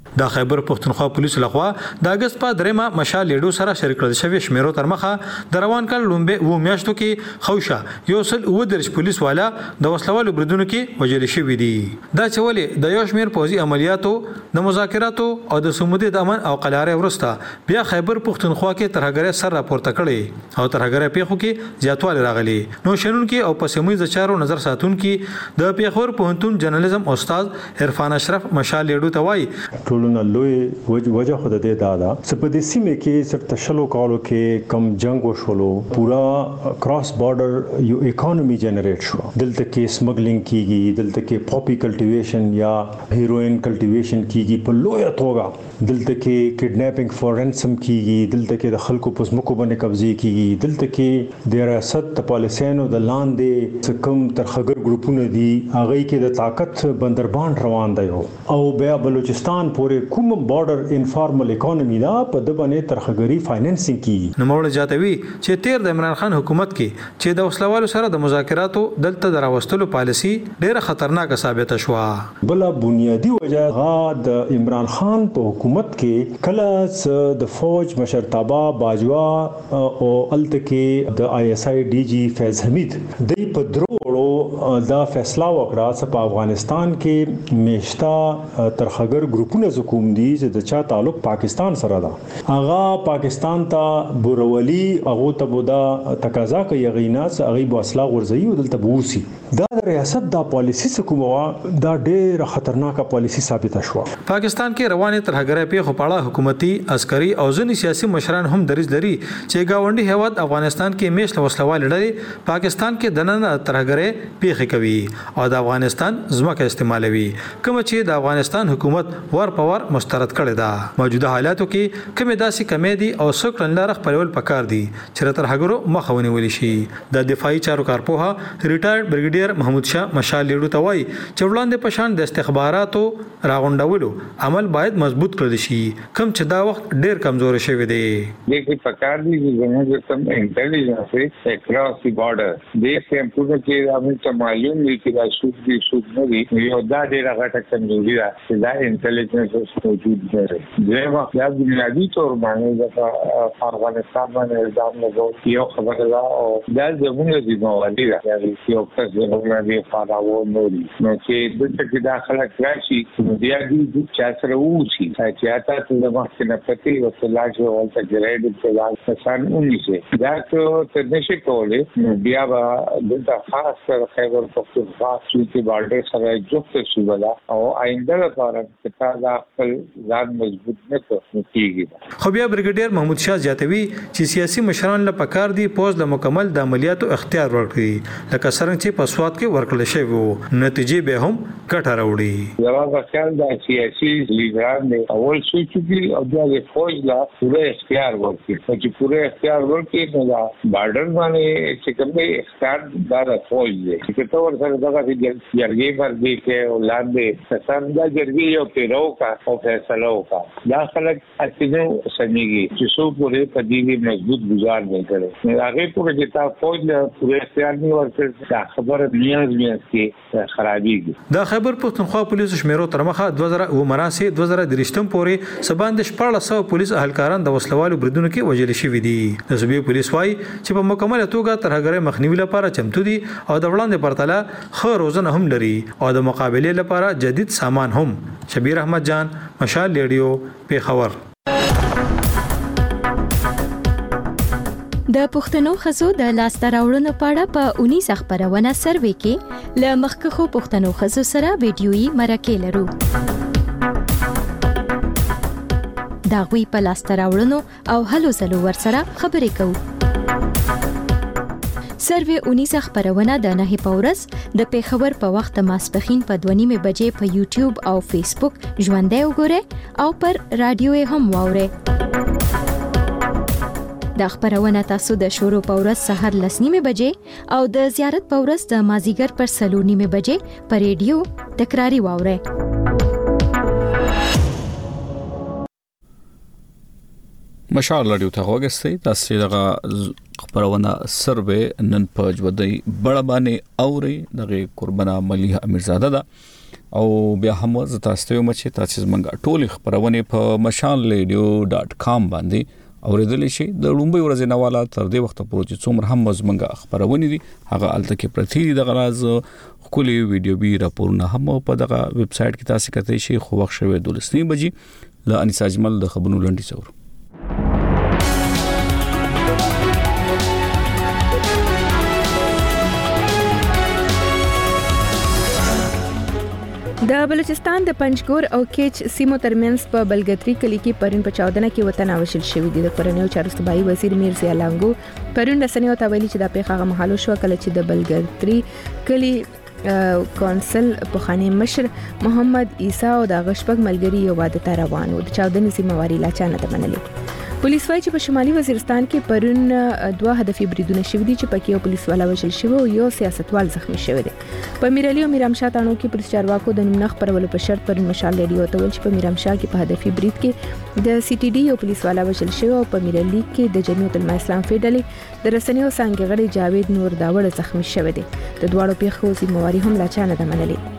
د خیبر پښتونخوا پولیسو لخوا د اگست په 3 مشال لیډو سره شریک کړل شوی شمیرو تر مخه د روان کال لومبه و میاشتو کې خوشا یو سل و درش پولیس والا د وسلوالو بریدونو کې وجل شوی دي دا چولې د یو شمیر پوځي عملیاتو د مذاکراتو او د سمودي د امن او قلاره ورسته بیا خیبر پښتونخوا کې ترهګر سر راپورته کړي او ترهګر پیښو کې زیاتوالی راغلي نو شنن کې او پسموي د چارو نظر ساتون کې د پیښور پوهنتون جرنالیزم استاد عرفان اشرف مشال لیډو توای ټولنه لوی وجه خود دې دادا سپدې سیمه کې سر تشلو کالو کې کم جنگ وشولو پورا کراس بارډر یو اکانومي جنریټ شو دلته کې سمګلینګ کیږي دلته کې پاپي کلټیویشن یا هیروین کلټیویشن کیږي په لوی توګه دلته کې کډناپینګ فور رینسم کیږي دلته کې د خلکو په سمکو باندې قبضه کیږي دلته کې د ریاست د پالیسانو د لاندې څکم ترخګر ګروپونه دي هغه کې د طاقت بندربان روان دی او بیا بلوچستان پورې کوم بارډر انفارمل اکانومي دا په د باندې ترخګری فاینانسینګ کیږي نو موږ جاتوي چې تیر د عمران خان حکومت کې چې د وسلوالو سره د مذاکراتو دلته دراوستلو پالیسی ډیره خطرناک ثابت شوه بل بنیادی وجہ د عمران خان په حکومت کې کله د فوج مشرتابه باجوا او التکه د آی اس آی ډي جی فیض حمید د په دروړو دا فیصله وکړه چې په افغانستان کې میشتا ترخګر ګروپونه حکومت دي چې د چا تعلق پاکستان سره ده هغه پاکستان ته بورولی هغه ته بودا تقاضا کوي غیناس هغه بوسلا غورځي او دلته بوسي دا د ریاست دا پالیسی حکومت دا ډېر خطرناک پالیسی ثابت شوه پاکستان کې روانه ترهګر په خپاړه حکومتي عسکري او ځینې سیاسي مشران هم دریځ لري چې گاونډي هیواد افغانستان کې میشل وسلوال لري پاکستان کې دننه ترهګر پیښه کوي او د افغانستان ځمکه استعمالوي کوم چې د افغانستان حکومت ور پور مسترد کړی دا موجوده حالاتو کې کومه داسې کمیدي او سکرن لار خپلول پکار دي چې ترهګرو مخاوني ولي شي د دفاعي چارو کارپوها ریټایرډ بریګیډیر محمود شاه مشال لیډو توای چې وړاندې پشان د استخباراتو راغونډولو عمل باید مضبوط کړل شي کوم چې دا وخت ډیر کمزور شوی دی لیکن پکار دي چې سم انټيليجنس اکراس دی بارډر د سیمپل کې موږ ته معلوم دي چې دا شوت دي شوت نه دي یو دا ډیره غټه کمزوري ده چې دا انټيليجنس موجود دی دا وخت د بنیادی تور باندې د افغانستان باندې الزام لګول یو خبره ده او دا زموږ د موالي ده یو څه زموږ دی فاراو نوري نو چې د څه داخله راشي بیا دې چې سره وشي چې تاسو د وخت نه پتی او سلاج او تجربه د ځان اونیسه دا ته نشي کولای بیا د خاص خیبر پختونخوا چې بارډر سره جوړ شي ولا او آینده لپاره چې دا خپل ځان مضبوط نه کیږي خو بیا بریګیډیر محمود شاه زیاتوي چې سیاسي مشران له پکار دي پوز له مکمل د عملیاتو اختیار ورکړي لکه څنګه چې په سواد کې ورکړل شوی وو نتیجې به هم ګټه راوړي زما خیال دا سیاسي لیډران دی اول سوچي او د فوج لا پوره اختیار ورکړي چې پوره اختیار ورکړي نو دا بارډر باندې چې کومه اختیار دا فوج دی چې ته ورسره دغه جرګې ورګي کې ولاندې څنګه جرګې یو پیرو کا او فیصله وکړه دا خلک اته سميږي چې څو پوره پدې مضبوط گزار نه کړي هغه پوره چې تا فوج له پوره اختیار نه ورکړي دا خبره نیاز کې خرابېږي دا خبر پښتونخوا پولیسو شمیرو تر مخه 2019 2023 پورې سباند 1400 پولیس اهلکاران د وسلوالو بریدونو کې وژل شوي دي د صوبې پولیس وايي چې په مکمل توګه ترهګر مخنیوي لپاره چمتو دي او د وړاندې پرتله خو روزنه هم لري او د مقابله لپاره جدید سامان هم شبیر احمد جان مشال لیډیو پیښور د پښتنو خزو د لاسته راوړنو په اړه په 19 خبرونه سروې کې ل مخکخو پښتنو خزو سره ویډیويي مرکه لرو دا غوي په لاسته راوړنو او هلو زلو ورسره خبرې کوو سروې 19 خبرونه د نه پورس د پیښور په وخت ماسپخین په 2:30 بجې په یوټیوب او فیسبوک ژوندۍ وګورئ او پر رادیو هم واورئ د خبرونه تاسو د شروع په ورځ سحر 9:30 بجې او د زیارت په ورځ د مازیګر پر 9:30 بجې په ریډیو تکراری واورئ مشال رادیو ته وګورئ تاسو دغه خبرونه سروې نن په جودي بڑا باندې اوري دغه قربانه مليح امیرزاده ده او بیا هم زه تاسو ته مچ تاسو زمونږ ټول خبرونه په mashanradio.com باندې اوریدل شي د لومبي ورځې نواله تر دې وخت پورې چې څومره هم زمونږ خبرونه دي هغه الته کې پرتی دي د غراز خولي ویډیو بي راپورونه هم په دغه ویب سټ کې تاسو کته شي خو وخت شوه 12 بجې ل انیس اجمل د خبرونو لنډي څور د بلوچستان د پنجګور او کیچ سیمو ترمنځ په بلګتري کلی کې پرون په 14 کې وطن اوشل شوې دي. د کورنیو چارو صوبایي وزیر میرزا لانګو پرون رسنیو ته ویلي چې د پیښه مهالو شو کله چې د بلګتري کلی کونسل په خانه مشر محمد عیسی او د غشپګ ملګری یو واده ته روانو د چاودنې سیمواري لا چانه ته منلې. پولیس وايي چې په شمالي وزیرستان کې پرون 2 هدفي بریدونه شوي دي چې پکې یو پولیس والا وژل شوی او یو سیاستوال زخمی شوی دی. په میرالي او میرامشاه تانو کې پولیس چارواکو د نوم خبرولو په شرط پرون مشال ریډیو ته ویل چې په میرامشاه کې په هدفي برید کې د سی ټي ډي یو پولیس والا وژل شوی او په میرالي کې د جمعیت العلماء اسلام فیډرالي د رسنیو څنګه غړي جاوید نور داوړ زخمی شوی دی. د دواړو پیښو ذمہواری هم لا چانه ده منلې.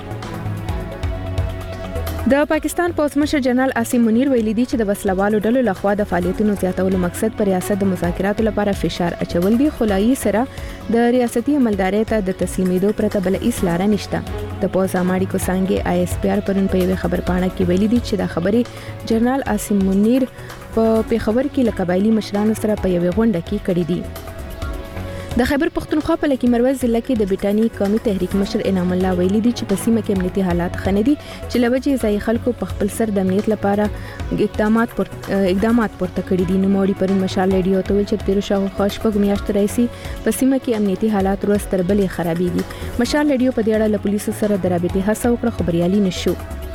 د پاکستان پوز مشر جنرال عاصم منیر ویلي دی چې د وسلوالو ډلو لخوا د فعالیتونو زیاتولو مقصد پر ریاست د مذاکراتو لپاره فشار اچول دي. خلایي سره د ریاستي عملدارۍ ته د تسلیمیدو پرته بل هیڅ لار نشته. د پوز اماړي کو څنګه آی اس پی آر پرون په یوه خبر پاڼه کې ویلي دي چې دا خبرې جنرال عاصم منیر په پیښور کې له قبایلی مشرانو سره په یوه غونډه کې کړې دي. د خیبر پختونخوا په لکی مروز ضلع کې د بیٹانی قومي تحریک مشر انعام الله ویلي دي چې په سیمه کې امنیتي حالات خنه دي چې لوجه ځای خلکو په خپل سر د امنیت لپاره اقدامات پورته کړي دي. نو موري پرون مشال ریډیو ته ویل چې تیر شاو خوشپګ میاشت راځي په سیمه کې امنیتي حالات ورځ تر بلې خرابېږي. مشال ریډیو په دې اړه له پولیسو سره د رابطې هڅه وکړه خبريالي نشو.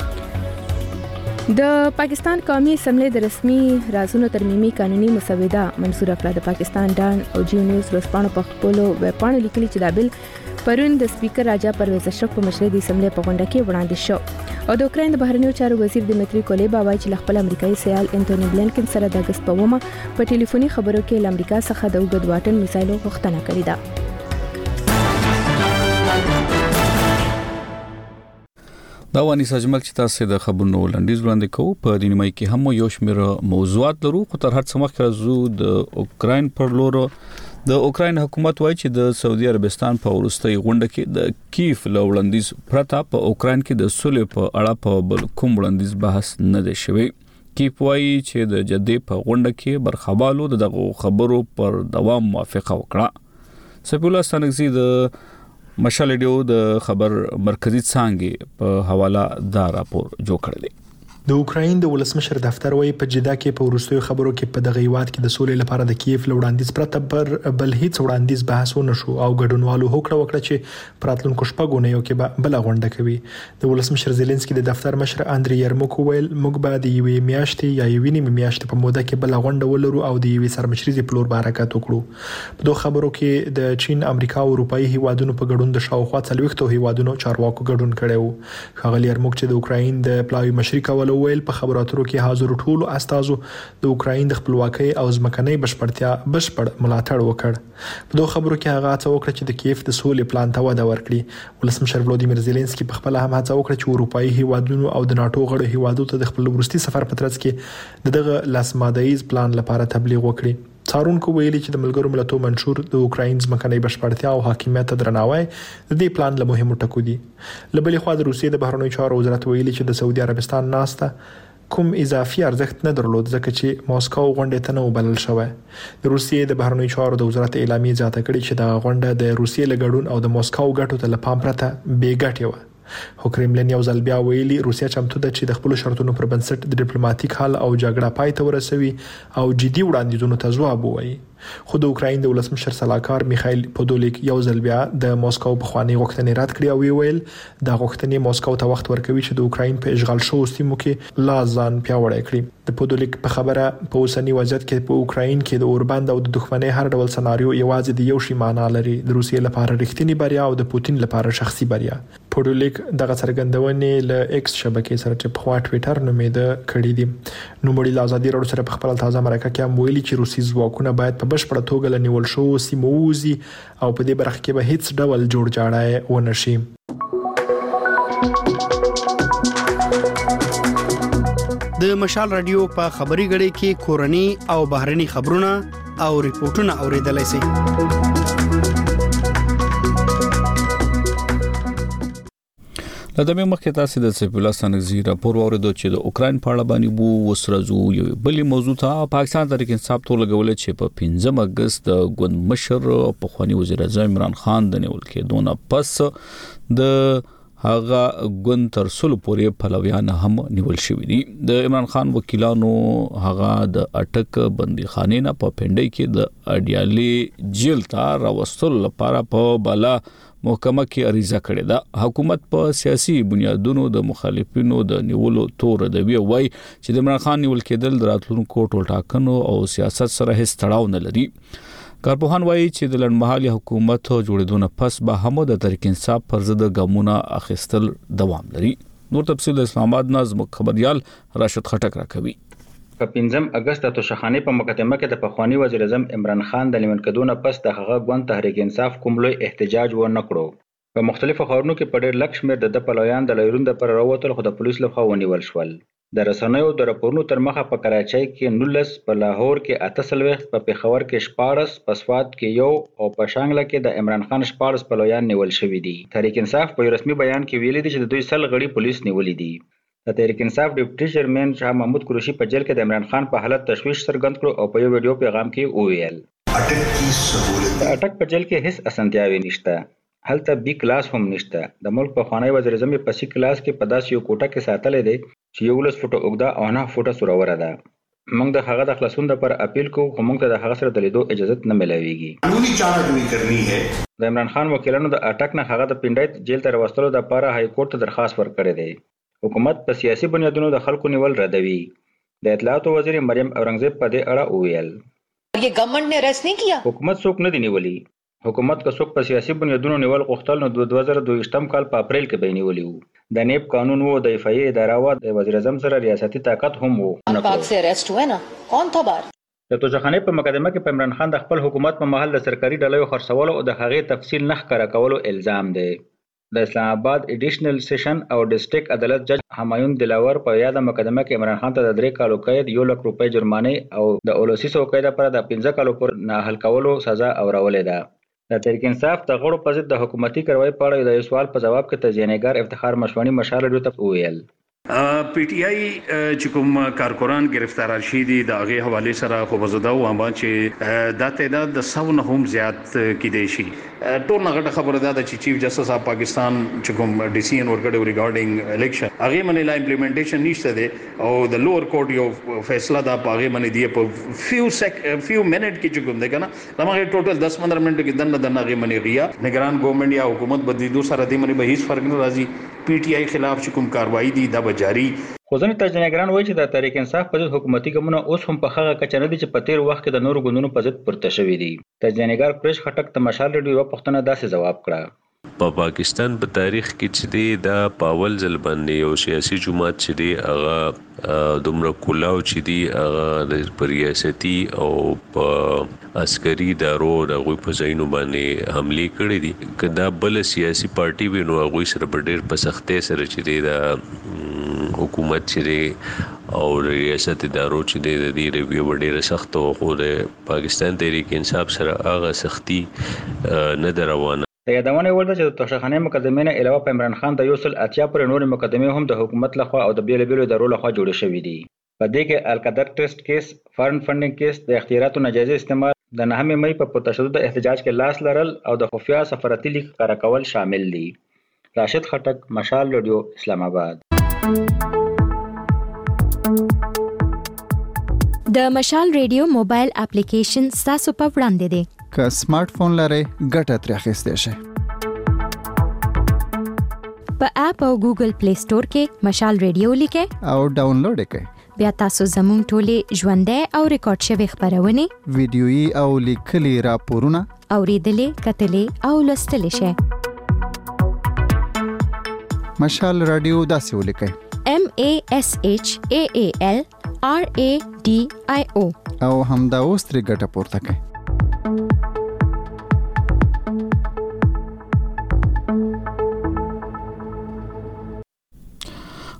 د پاکستان قومي اسمبلی د رسمي رازونو ترمیمي قانوني مسوده منظور کړه. د پاکستان ډان او جی نیوز ورسپانو په خپل ویب پاڼه لیکلي چې دا بل پرون د سپیکر راجا پرویز اشرف په مشرۍ د اسمبلی په غونډه کې وړاندې شو او د اوکراین د بهرنیو چارو وزیر دمیتری کولیبا وایي چې خپل امریکایي سیال انټونی بلینکن سره د اگست په ومه په ټلیفوني خبرو کې له امریکا څخه د اوږد واټن میسایلو غوښتنه کړې ده. دا وانی سجمل چې تاسو د خبرونو لنډیز وړاندې کوو په دینمای کې هم یو شمېر موضوعات لرو خو تر هر څه مخکې راځو د اوکراین پر لور. د اوکراین حکومت وایي چې د سعودي عربستان په وروستۍ غونډه کې د کیف لوړندیز پرتا په اوکراین کې د صلح په اړه په بل کوم وړاندیز بحث نه دی شوی. کیف وایي چې د جدې په غونډه کې برخوالو دغه خبرو پر دوام موافقه وکړه. سپیل الله ستانګزي د مشال ریډیو د خبر مرکزی څانګې په حواله دا راپور جوړ کړی. د اوکراین د ولسمشر دفتر وایي په جده کې په وروستیو خبرو کې په دغه هیواد کې د سولې لپاره د کیف وړاندیز پرته پر بل هیڅ وړاندیز بحث ونه شو او ګډونوالو هوکړه وکړه چې پراتلونکو شپږو نه یو کې بل غونډه کوي. د ولسمشر زيلنسکي د دفتر مشر اندري يرموک ویل موږ به د یوې میاشتې یا یوې نیمې میاشتې په موده کې بل غونډه ولرو او د یوې سرمشريزي پلور حرکت وکړو. په دوه خبرو کې د چین، امریکا او اروپאי هیوادونو په ګډون د شاوخوا 40 هیوادونو چارواکو ګډون کړي. ښاغلي يرموک چې د اوکراین د پلاوی مشري کول ویل په خبرو اترو کې حاضر ټولو استازو د اوکراین د خپلواکۍ او ځمکنۍ بشپړ ملاتړ وکړ. په دوه خبرو کې هغه څه وکړه چې د کیف د سولې پلان ته وده ورکړي. ولسمشر ولودیمیر زيلنسکي په خپل هم هڅه وکړه چې اروپאי هیوادونو او د ناتو غړو هیوادو ته د خپل ورستي سفر په ترڅ کې دغه لاسمادهیز پلان لپاره تبلیغ وکړي. څارونکو ویلي چې د ملګرو ملتونو منشور د اوکراین ځمکنۍ بشپړتیا او حاکمیت درناوی د دې پلان له مهمو ټکو دي. له بلې خوا د روسیې د بهرنیو چارو وزارت ویلي چې د سعودي عربستان ناسته کوم اضافي ارزښت نه درلود ځکه چې ماسکو غونډه ته نه وبلل شوی. د روسیې د بهرنیو چارو د وزارت اعلامیه زیاته کړې چې د غونډه د روسیې لګړون او د ماسکو ګټو ته لپام پرته بې ګټه و. خو کرملین یو ځل بیا ویلي روسیا چمتو ده چې د خپل شرطونو پر بنسټ د ډیپلوماټیک حل او جګړه پای ته ورسوي او جدي وړاندیزونو ته ځواب ووایي. خو د اوکراین د ولسمشر سلاکار میخایل پودولیک یو ځل بیا د ماسکو په خواني غوښتنې رد کړې او ویل د غوښتنې ماسکو ته وخت ورکوي چې د اوکراین په اشغال شوو سیمو کې لا ځان پیاوړی کړي. د پودولیک په خبره په اوسنی وضعیت کې په اوکراین کې د اوربند او د دښمنۍ هر ډول سناریو یوازې د یو شی معنی لري، د روسیې لپاره رښتینی بریا او د پوتین لپاره شخصي بریا. پودولیک دغه څرګندونې له ایکس شبکې سره چې په خوا ټوئیټر نومېده کړې دي. نو مړي له ازادي راډیو سره په خپل تازه مرکه کې هم ویلي چې روسي ځواکونه باید په بشپړه توګه له نیول شوو سیمو ووځي او په دې برخه کې به هیڅ ډول جوړجاړی ونه شي. د مشال رادیو په خبري غړي کې کورني او بهرني خبرونه او ریپورتونه اوریدلای شئ. لدمه مخکې تاسو د سیف الله سنگزی راپور اوریدو چې د اوکرين په اړه باندې وو وسرزو یو بلی موضوع ته پاکستان تحریک انصاف ټول غول چې په 15 اگست د ګوند مشر په خواني وزیر اعظم عمران خان د نیول کېدونه پس د هغه ګوند تر سلو پورې پلویان هم نیول شوې دي. د عمران خان وکیلانو هغه د اټک بندي خانه نه په پنډي کې د اډیالي جیل ته راوستل لپاره په بالا محکمه کې عریضه کړې ده. حکومت په سیاسي بنیادونو د مخالفینو د نیولو تور دی وای چې د عمران خان نیول کېدل د راتلونکو ټول ټاکنو او سیاست سره هیڅ تړاو نه لري. کارپوهان وایي چې د لړمحالي حکومت جوړیدونه پس به هم د تحریک انصاف پر ضد ګامونه اخیستل دوام لري. نور تفصیل اسلام آباد نظم خبريال راشد خټک راکوي. په 15 اگست د توشخانه په مقدمه کې د پخوانی وزیر اعظم عمران خان د لیمن کدونه پس د هغه ګوند تحریک انصاف کوم لوی احتجاج و نه کړو. په مختلفو ښارونو کې په ډېر لږ شمېر د پلویان د لایروند پر راوتل خو د پولیس لخوا ونیول شول. د رسنیو د راپورونو تر مخه په کراچۍ کې 19 په لاهور کې 38 په پېښور کې 14 په سوات کې 1 او په شانګله کې د عمران خان 14 پلویان نیول شوي دي. تحریک انصاف په رسمي بیان کې ویلي دي چې د دوی سل غړي پولیس نیولې دي. د تحریک انصاف ډیپټي چیرمن شاه محمود قریشي په جیل کې د عمران خان په حالت تشویش څرګند کړ او په یو ویډیو پیغام کې وویل اټک په جیل کې هیڅ اسانتیاوي نشته، هلته بي کلاس هم نشته. د ملک په خوانی وزیر اعظم په سی کلاس کې په داسې یو کوټه کې ساتلې دي چې 11 فوټه اوږده او 9 فوټه سوروره ده. موږ د هغه د خلاصون لپاره اپیل کوو خو موږ ته د هغه سره د لیدو اجازه نه ملويږي. قانوني چاره کرنی ہے. د عمران خان وکیلانو د اټک نه هغه د پنډایت جیل ته راوستلو لپاره های کورټ ته درخواست ورکړی دی. حکومت په سیاسي بنیادونو د خلکو نیول ردوي. د اطلاعات وزیر مریم اورنګزیب په دې اړه وویل یہ گورنمنٹ نے ارسٹ نہیں کیا. حکومت څوک نه دی نیولی. حکومت که څوک په سیاسي بنیادونو نیول غوښتل نو 2022 کال په اپریل کې به نیولی وو. د نیب قانون وو، د دفاعي اداره وو، د وزیر اعظم سره ریاستي طاقت هم وو. پاک سے ارسٹ ہوئے نا کون تھا بار. د توشخانه په مقدمه کې په عمران خان د خپل حکومت په محل د سرکاري ډلې خرڅولو او د هغې تفصیل نه ښکاره کولو الزام دی. د اسلام آباد ایډیشنل سیشن او ډیسټریکټ عدالت جج همایون دلاور په یاد مقدمه کې عمران خان ته د 3 کالو قید 1 لک روپۍ جرمانه او د اولسی سو قید پر د 15 کالو پر نه حل کولو سزا اورولې ده. د تحریک انصاف د غړو په ضد د حکومتي کاروایی په اړه د سوال په جواب کې تجزیه‌نګار افتخار مشوانی مشال ډیو ته وویل پی ټی آی چې کوم کارکوران گرفتار شي دي د هغه حواله سره خو بزدا و هم چې د تعداد د 100 نه هم زیات کېدای شي. ټول نغټه خبره ده چې چیف جسټس اف پاکستان چې کوم ډیسیژن ورکړی ریګارډینګ الیکشن هغه باندې لا امپلیمنټیشن نشته دي او د لوور کورټ یو فیصله ده په هغه باندې دی په فیو منټ کې چې کوم ده کنه لمغه ټوټل 10-15 منټ کې دنه هغه باندې غیا نگران ګورنمنت یا حکومت بدلیدو سره دې باندې به هیڅ فرق نه راځي. پی ټی آی خلاف چې کوم کاروایی دي دا جاری. خو ځینې تجزیه‌نګاران وایي چې د تحریک انصاف په ضد حکومتي ګامونه اوس هم په هغه کچه نه دي چې په تیر وخت کې د نورو ګوندونو په ضد پورته شوي دي. تجزیه‌نګار پرش خټک ته مشال ریډیو یو پوښتنه داسې جواب کړه په پاکستان په تاریخ کې چې دی دا پاول ځل باندې یو سیاسي جماعت چې دی هغه دومره کولاو چې دی هغه د ریاستي او په عسکري ادارو د غوي په ځایونو باندې حمله کړې دي. کدا بل سیاسي پارټي وي نو هغه سره په ډېر په سختۍ سره چې دی دا حکومت چې دی او ریاست ادارو چې دی د دې ریویو ډېر سخت او خو د پاکستان تحریک انصاف سره هغه سختی نه دروانه. د یادونه ولده چې د توشخانه مقدمه نه علاوه په عمران خان د یو سل اتیا پر نور مقدمه هم د حکومت لخوا او د بیل ادارو لخوا جوړې شوې دي. په دې کې القدر ټرست کیس، فارن فندینګ کیس، د اختیاراتو ناجایز استعمال، د 9 مې په پرتشدد احتجاج کې لاس لرل او د خفیا سفارتي لیک کار کول شامل دي. راشد خټک، مشال ریډیو، اسلام آباد. د مشال ریډیو موبایل اپلیکیشن تاسو په وړاندې دی. که سمارټ فون لرئ ګټه ترې اخیستی شئ. په اپ او ګوګل پلی سٹور کې مشال ریډیو لیکئ او ډاونلوډ یې کړئ. بیا تاسو زموږ ټولې ژوندۍ او ریکارډ شوي خبرونه، ویډیويي او لیکلي راپورونه اوریدلې، کتلې او لوستلې شئ. مشال رادیو داسې ولیکئ MASHAAL RADIO او همدا اوس ترې ګټه پورته کړئ.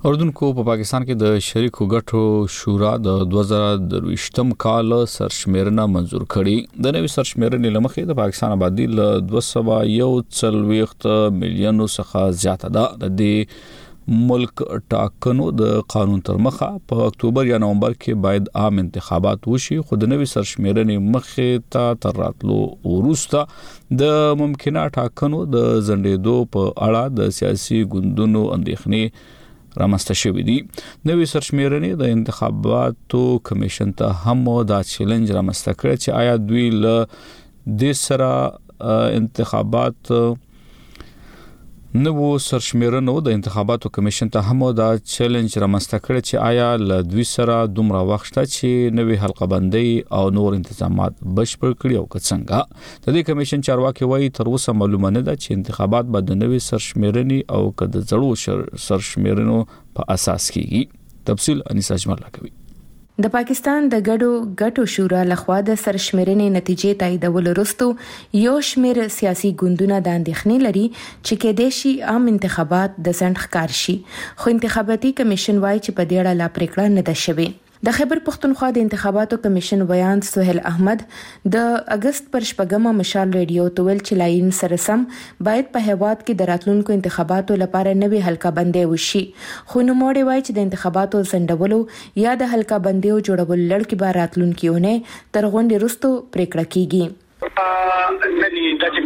اردوونکو په پاکستان کې د شریکو ګټو شورا د 2023م کال سرشمیرنه منزور کړي. د نوې سرشمیرنې لمخې د پاکستان آبادی له 241 میلیونو څخه زیاته ده. د دې ملک ټاکنو د قانون تر مخه په اکتوبر یا نومبر کې باید عام انتخابات وشي، خو د نوې سرشمیرنې مخې ته تر راتلو وروسته د ممکنه ټاکنو د ځنډېدو په اړه د سیاسي ګوندونو اندېښنې رامنځته شوې دي. نوې سرشمیرنې د انتخاباتو کمیشن ته هم دا چیلنج رامنځته کړی چې آیا دوی له دې سره انتخابات نو سرشمیرنو د انتخاباتو کمیشن ته هم دا چیلنج رامنځته کړی چې آیا له دوی سره دومره وخت شته چې نوې حلقه بندي او نور تنظیمات بشپړ کړي او څنګه. د دې کمیشن چارواکي وایي تر اوسه معلومه نه ده چې انتخابات به د نوې سرشمیرنې او که د زړو سرشمیرنو په اساس کیږي. تفصیل انیسا اجمل کوي. د پاکستان د ګډو شورا لخوا د سرشمیرنې نتیجې تاییدول وروسته یو شمېر سیاسي ګوندونه د اندېښنې لري چې کېدای شي عام انتخابات د ځنډ ښکار شي، خو انتخاباتي کمیشن وایي چې په دې اړه لا پریکړه نه ده شوې. د خیبر پښتونخوا د انتخاباتو کمیشن ویان سهیل احمد د اگست پر 4 مشال ریډیو ته ویل چې لاین سره سم باید په هیواد کې د راتلونکو انتخاباتو لپاره نوې حلقه بندي وشي، خو نوموړی وایي چې د انتخاباتو ځنډولو یا د حلقه بندیو جوړولو لړ کې به راتلونکیونه تر غونډې وروسته پریکړه کیږي. د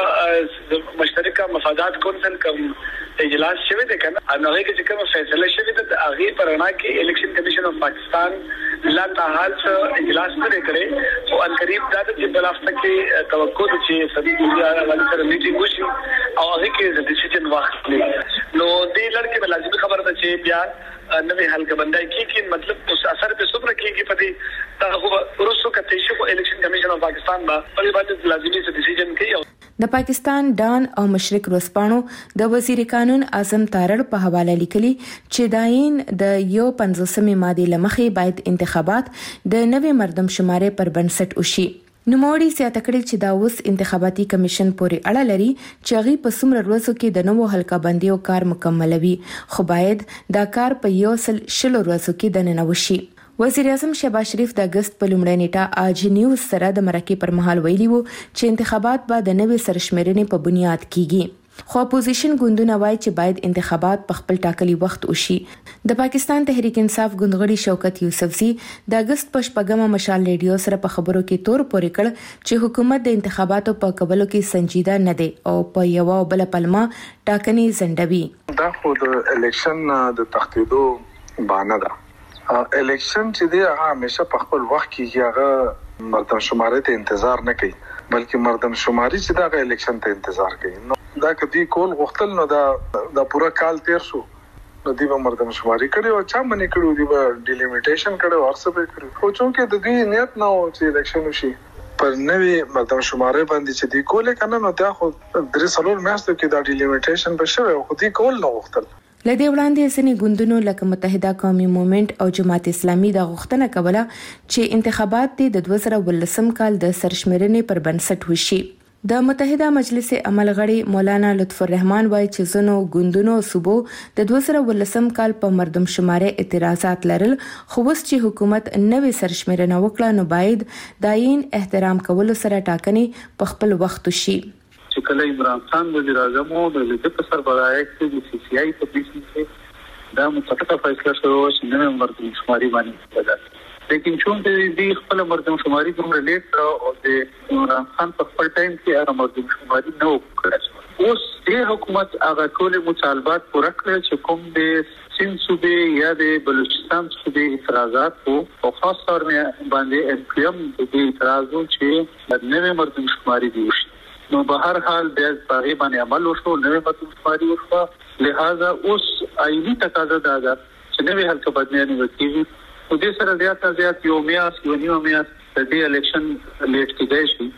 کوم مشترکه مفادات کونسل کوم اجلاس شوی دی کنه هغه کې کوم فیصله شوی دی د هغه پرانا کې الیکشن کمیشن اف پاکستان لا تعال اجلاس کړی او ان قریب دا چې بل هفته کې توقع ده چې سړي دنیا باندې سره میټینګ وشي او هغه کې د ډیسیژن وخت نو دې لړ کې لازمي خبره ده چې بیا نوې حلقه بندای کیږي، مطلب اوس اثر په څومره کیږي په دې تا ورسو کته شي او الیکشن کمیشن اف پاکستان په باندې لازمي ډیسیژن کوي. د پاکستان ډان او مشرق ورځپاڼو د وزیر قانون اعظم تارړ په حواله لیکلي چې داین د 15 ماده لمخې باید انتخابات د نوې مردم شمارې پر بنسټ وشي. نوموړي زیاته کړې چې دا اوس انتخاباتي کمیشن پورې اړه لري چې هغه په څومره ورځو کې د نوو حلقه بندیو کار مکملوي، خو باید دا کار په 100 ورځو کې دننه وشي. وزیر اعظم شهباز شریف د اگست په لومړۍ نیټه اج نیوز سره د مرکې پر مهال ویلي وو چې انتخابات به د نوې سرشمیرنې په بنیاد کیږي، خو اپوزیشن ګوندونه وایي چې باید انتخابات په خپل ټاکلي وخت وشي. د پاکستان تحریک انصاف ګوندغړي شوکت یوسفزي د اگست په 4 مشال ریډیو سره په خبرو کې تور پورې کړ چې حکومت د انتخاباتو په قبولو کې سنجیده نه دی او په یو بل پلمه ټاکنې ځنډوي. دا خو د الیکشن د تخطیدو بانه ده. الیکشن چې دی هغه همیشه په خپل وخت کې هغه مردم شماري ته انتظار نه کوي، بلکې مردم شماري چې دا الیکشن ته انتظار کوي. نو دا کدي کول غختل نو دا پورا کال تیر شو نو دی به مردم شماري کړي او چا منې کړو دی به ډیلیمیټیشن کړي او څه به کړي، خو چې د دې نیت نه و چې الیکشن وشي پر نوې مردم شماري باندې چې دی کولې کنه نو دا خو درې سلور میاشتو کې دا ډیلیمیټیشن به شوی خو دی کول نه غختل. لدې وړاندې ځینې ګوندونو لکه متحده قومي موومېنټ او جماعت اسلامي د غوښتنه کوله چې انتخابات د 2019 کال د سرشمیرنې پر بنسټ وشي. د متحده مجلس عمل غړي مولانا لطف الرحمن وایي چې زنو ګوندونو صوبو د 2019 کال په مردم شمارې اعتراضات لرل، خو اوس چې حکومت نوې سرشمیرنه وکړه نو باید داین احترام کولو سره ټاکنې په خپل وخت وشي. چې کله عمران خان وزیر اعظم او د دې په سربراهۍ کې د سی سی آی په بیسن کې دا متفقه فیصله شوه چې نوې مردم شماري باندې وځي، لیکن چون دې خپل مردم شماري دومره لیټ او د عمران خان په خپل ټایم کې هغه مردم شماري نه وکړه. اوس د حکومت هغه ټول مطالبات پوره کړل چې کوم د سند صوبې یا د بلوچستان صوبې اعتراضات او خاص طور باندې اقلیم د اعتراضو چې نوې مردم شماري دی وشي. نو به هر حال د هغه باندې عمل وشو، نوې مردم شماري وشو، لہذا اوس آئینی تقاضا ده چې نوې حلقه بندیانې وکړي. او دې سره زیات یو میاس د دې الیکشن لیټ کېدای شي.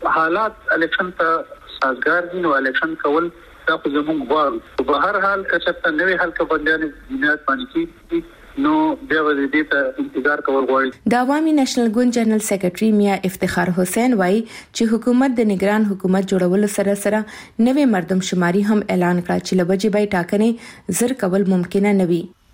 حالات الیکشن ته سازگار دي نو الیکشن کول دا خو زموږ غواړو. په هر حال که چېرته نوې حلقه بندیانې بنیاد باندې کېږي نو بیا به دې ته انتظار کول غواړي. د عوامي نېشنل ګوند جنرال سیکریټري میا افتخار حسین وایي چې حکومت د نگران حکومت جوړولو سره نوې مردم شماري هم اعلان کړ چې لبجې به ټاکنې زر کول ممکن نه وي.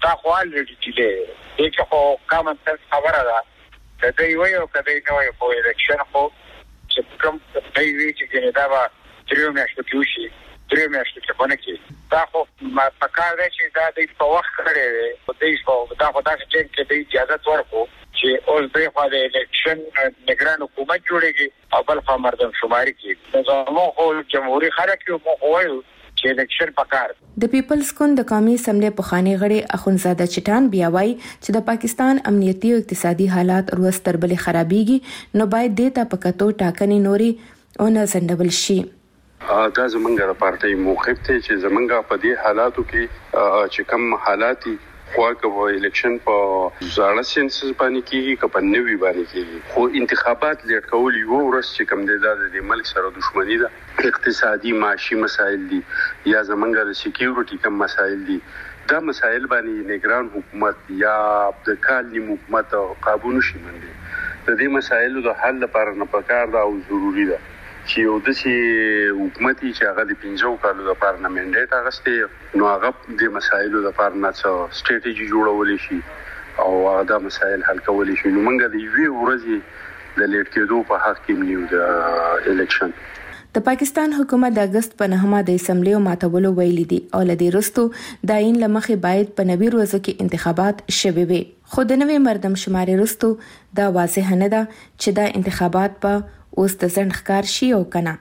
دا خو الریډي چې دی چې خو کامن سنس خبره ده کدی وایي او کدی نه وایي خو الیکشن خو چې کوم دی وی چې دا به 3 میاشتې کې وشي 3 میاشتې کې ونه کې دا خو په کار دی چې دا د په وخت کړی دی خو دا خو داسې ټیم کې د اجازه ورکړو چې اوس به خو د الیکشن نگران حکومت جوړیږي او بل خو مردم شماري کې زموږ خو جمهوریت خلک یو مو وایو چې الیکشن پکار د پیپلز ګوند د قومي اسمبلی پخوانی غړي اخونزاده چټان بیا وایي چې د پاکستان امنیتي او اقتصادي حالات روز تر بلې خرابېږي نو باید د تا پکاتو ټاکنې نوري او نه سندبل شي. دا زمونږ د پارټي موقف ته چې زمونږ په دې حالاتو کې چې کوم حالاتي خواږه الیکشن په زړه سنسس باندې کیږي کپن نوی باندې کیږي خو انتخابات لیټ کول یو ورځ چې کوم د ملک سره دښمنی ده اقتصادي معاشي مسایل دي یا زمونږ د سکیورټي کوم مسایل دي دا مسایل باندې نگران حکومت یا د کالنی حکومت قابو نشي منډي د دې مسایلو د حل لپاره نه پکار دا او ضروری ده چې یو د سي حکومت چې هغه د 15 کالو لپاره نه منډیټ اغسته نو هغه د مسایلو لپاره نه څه سټریټیجی جوړول شي او هغه د مسایل حل کول شي نو موږ د یوې ورځې د لیټ کېدو په حق کې نیو د الیکشن. د پاکستان حکومت د اگست په 9 د اسمبلی ماتولو ویلي دي او لدی رستو د عین لمخې باید په نوي ورځو کې انتخابات شوي وي خو د نوې مردم شماري رستو دا واضح نه ده چې دا انتخابات په اوس د ځند ښکار شي او کنه.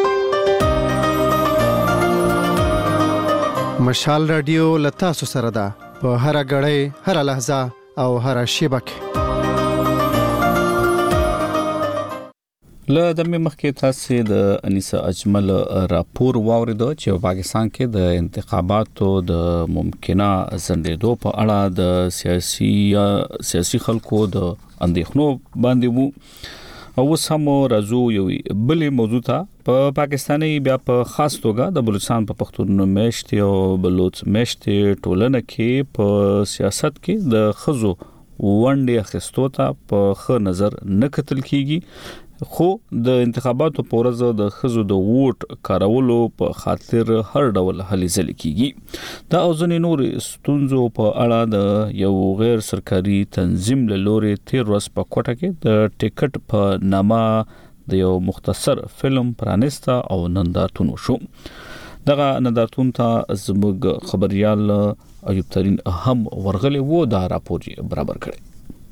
مشال رادیو لتا سره ده په هر غړې هر لحظه او هر شیبه کې. له دمه مخکې تاسو د انیسه اجمل راپور واوریدو چې پاکستان کې د انتخاباتو د ممکنه ځندېدو په اړه د سیاسي خلکو د اندېښنو باندې وو او سمو راځو یو بلې موضوع ته په پاکستاني بیا په خاص توګه د بلوچستان په پښتون میشتي او بلوچ میشتي ټولنه کې په سیاست کې د خزو ونډه اخیستو ته په ښه نظر نه کتل کیږي خو د انتخاباتو په ورځ د خزو د ووټ کارولو په خاطر هر ډول هلې ځلې کیږي دا اوځنې نور ستونزو په اړه د یو غیر سرکاري تنظیم له لوري 13 ورځ په کوټه کې د ټیکټ په نامه د یو مختصر فلم پرانستا او نندارتون شو دغه نندارتون ته زموږ خبريال ایوب ترين هم ورغلي وو دا راپور برابر کړي.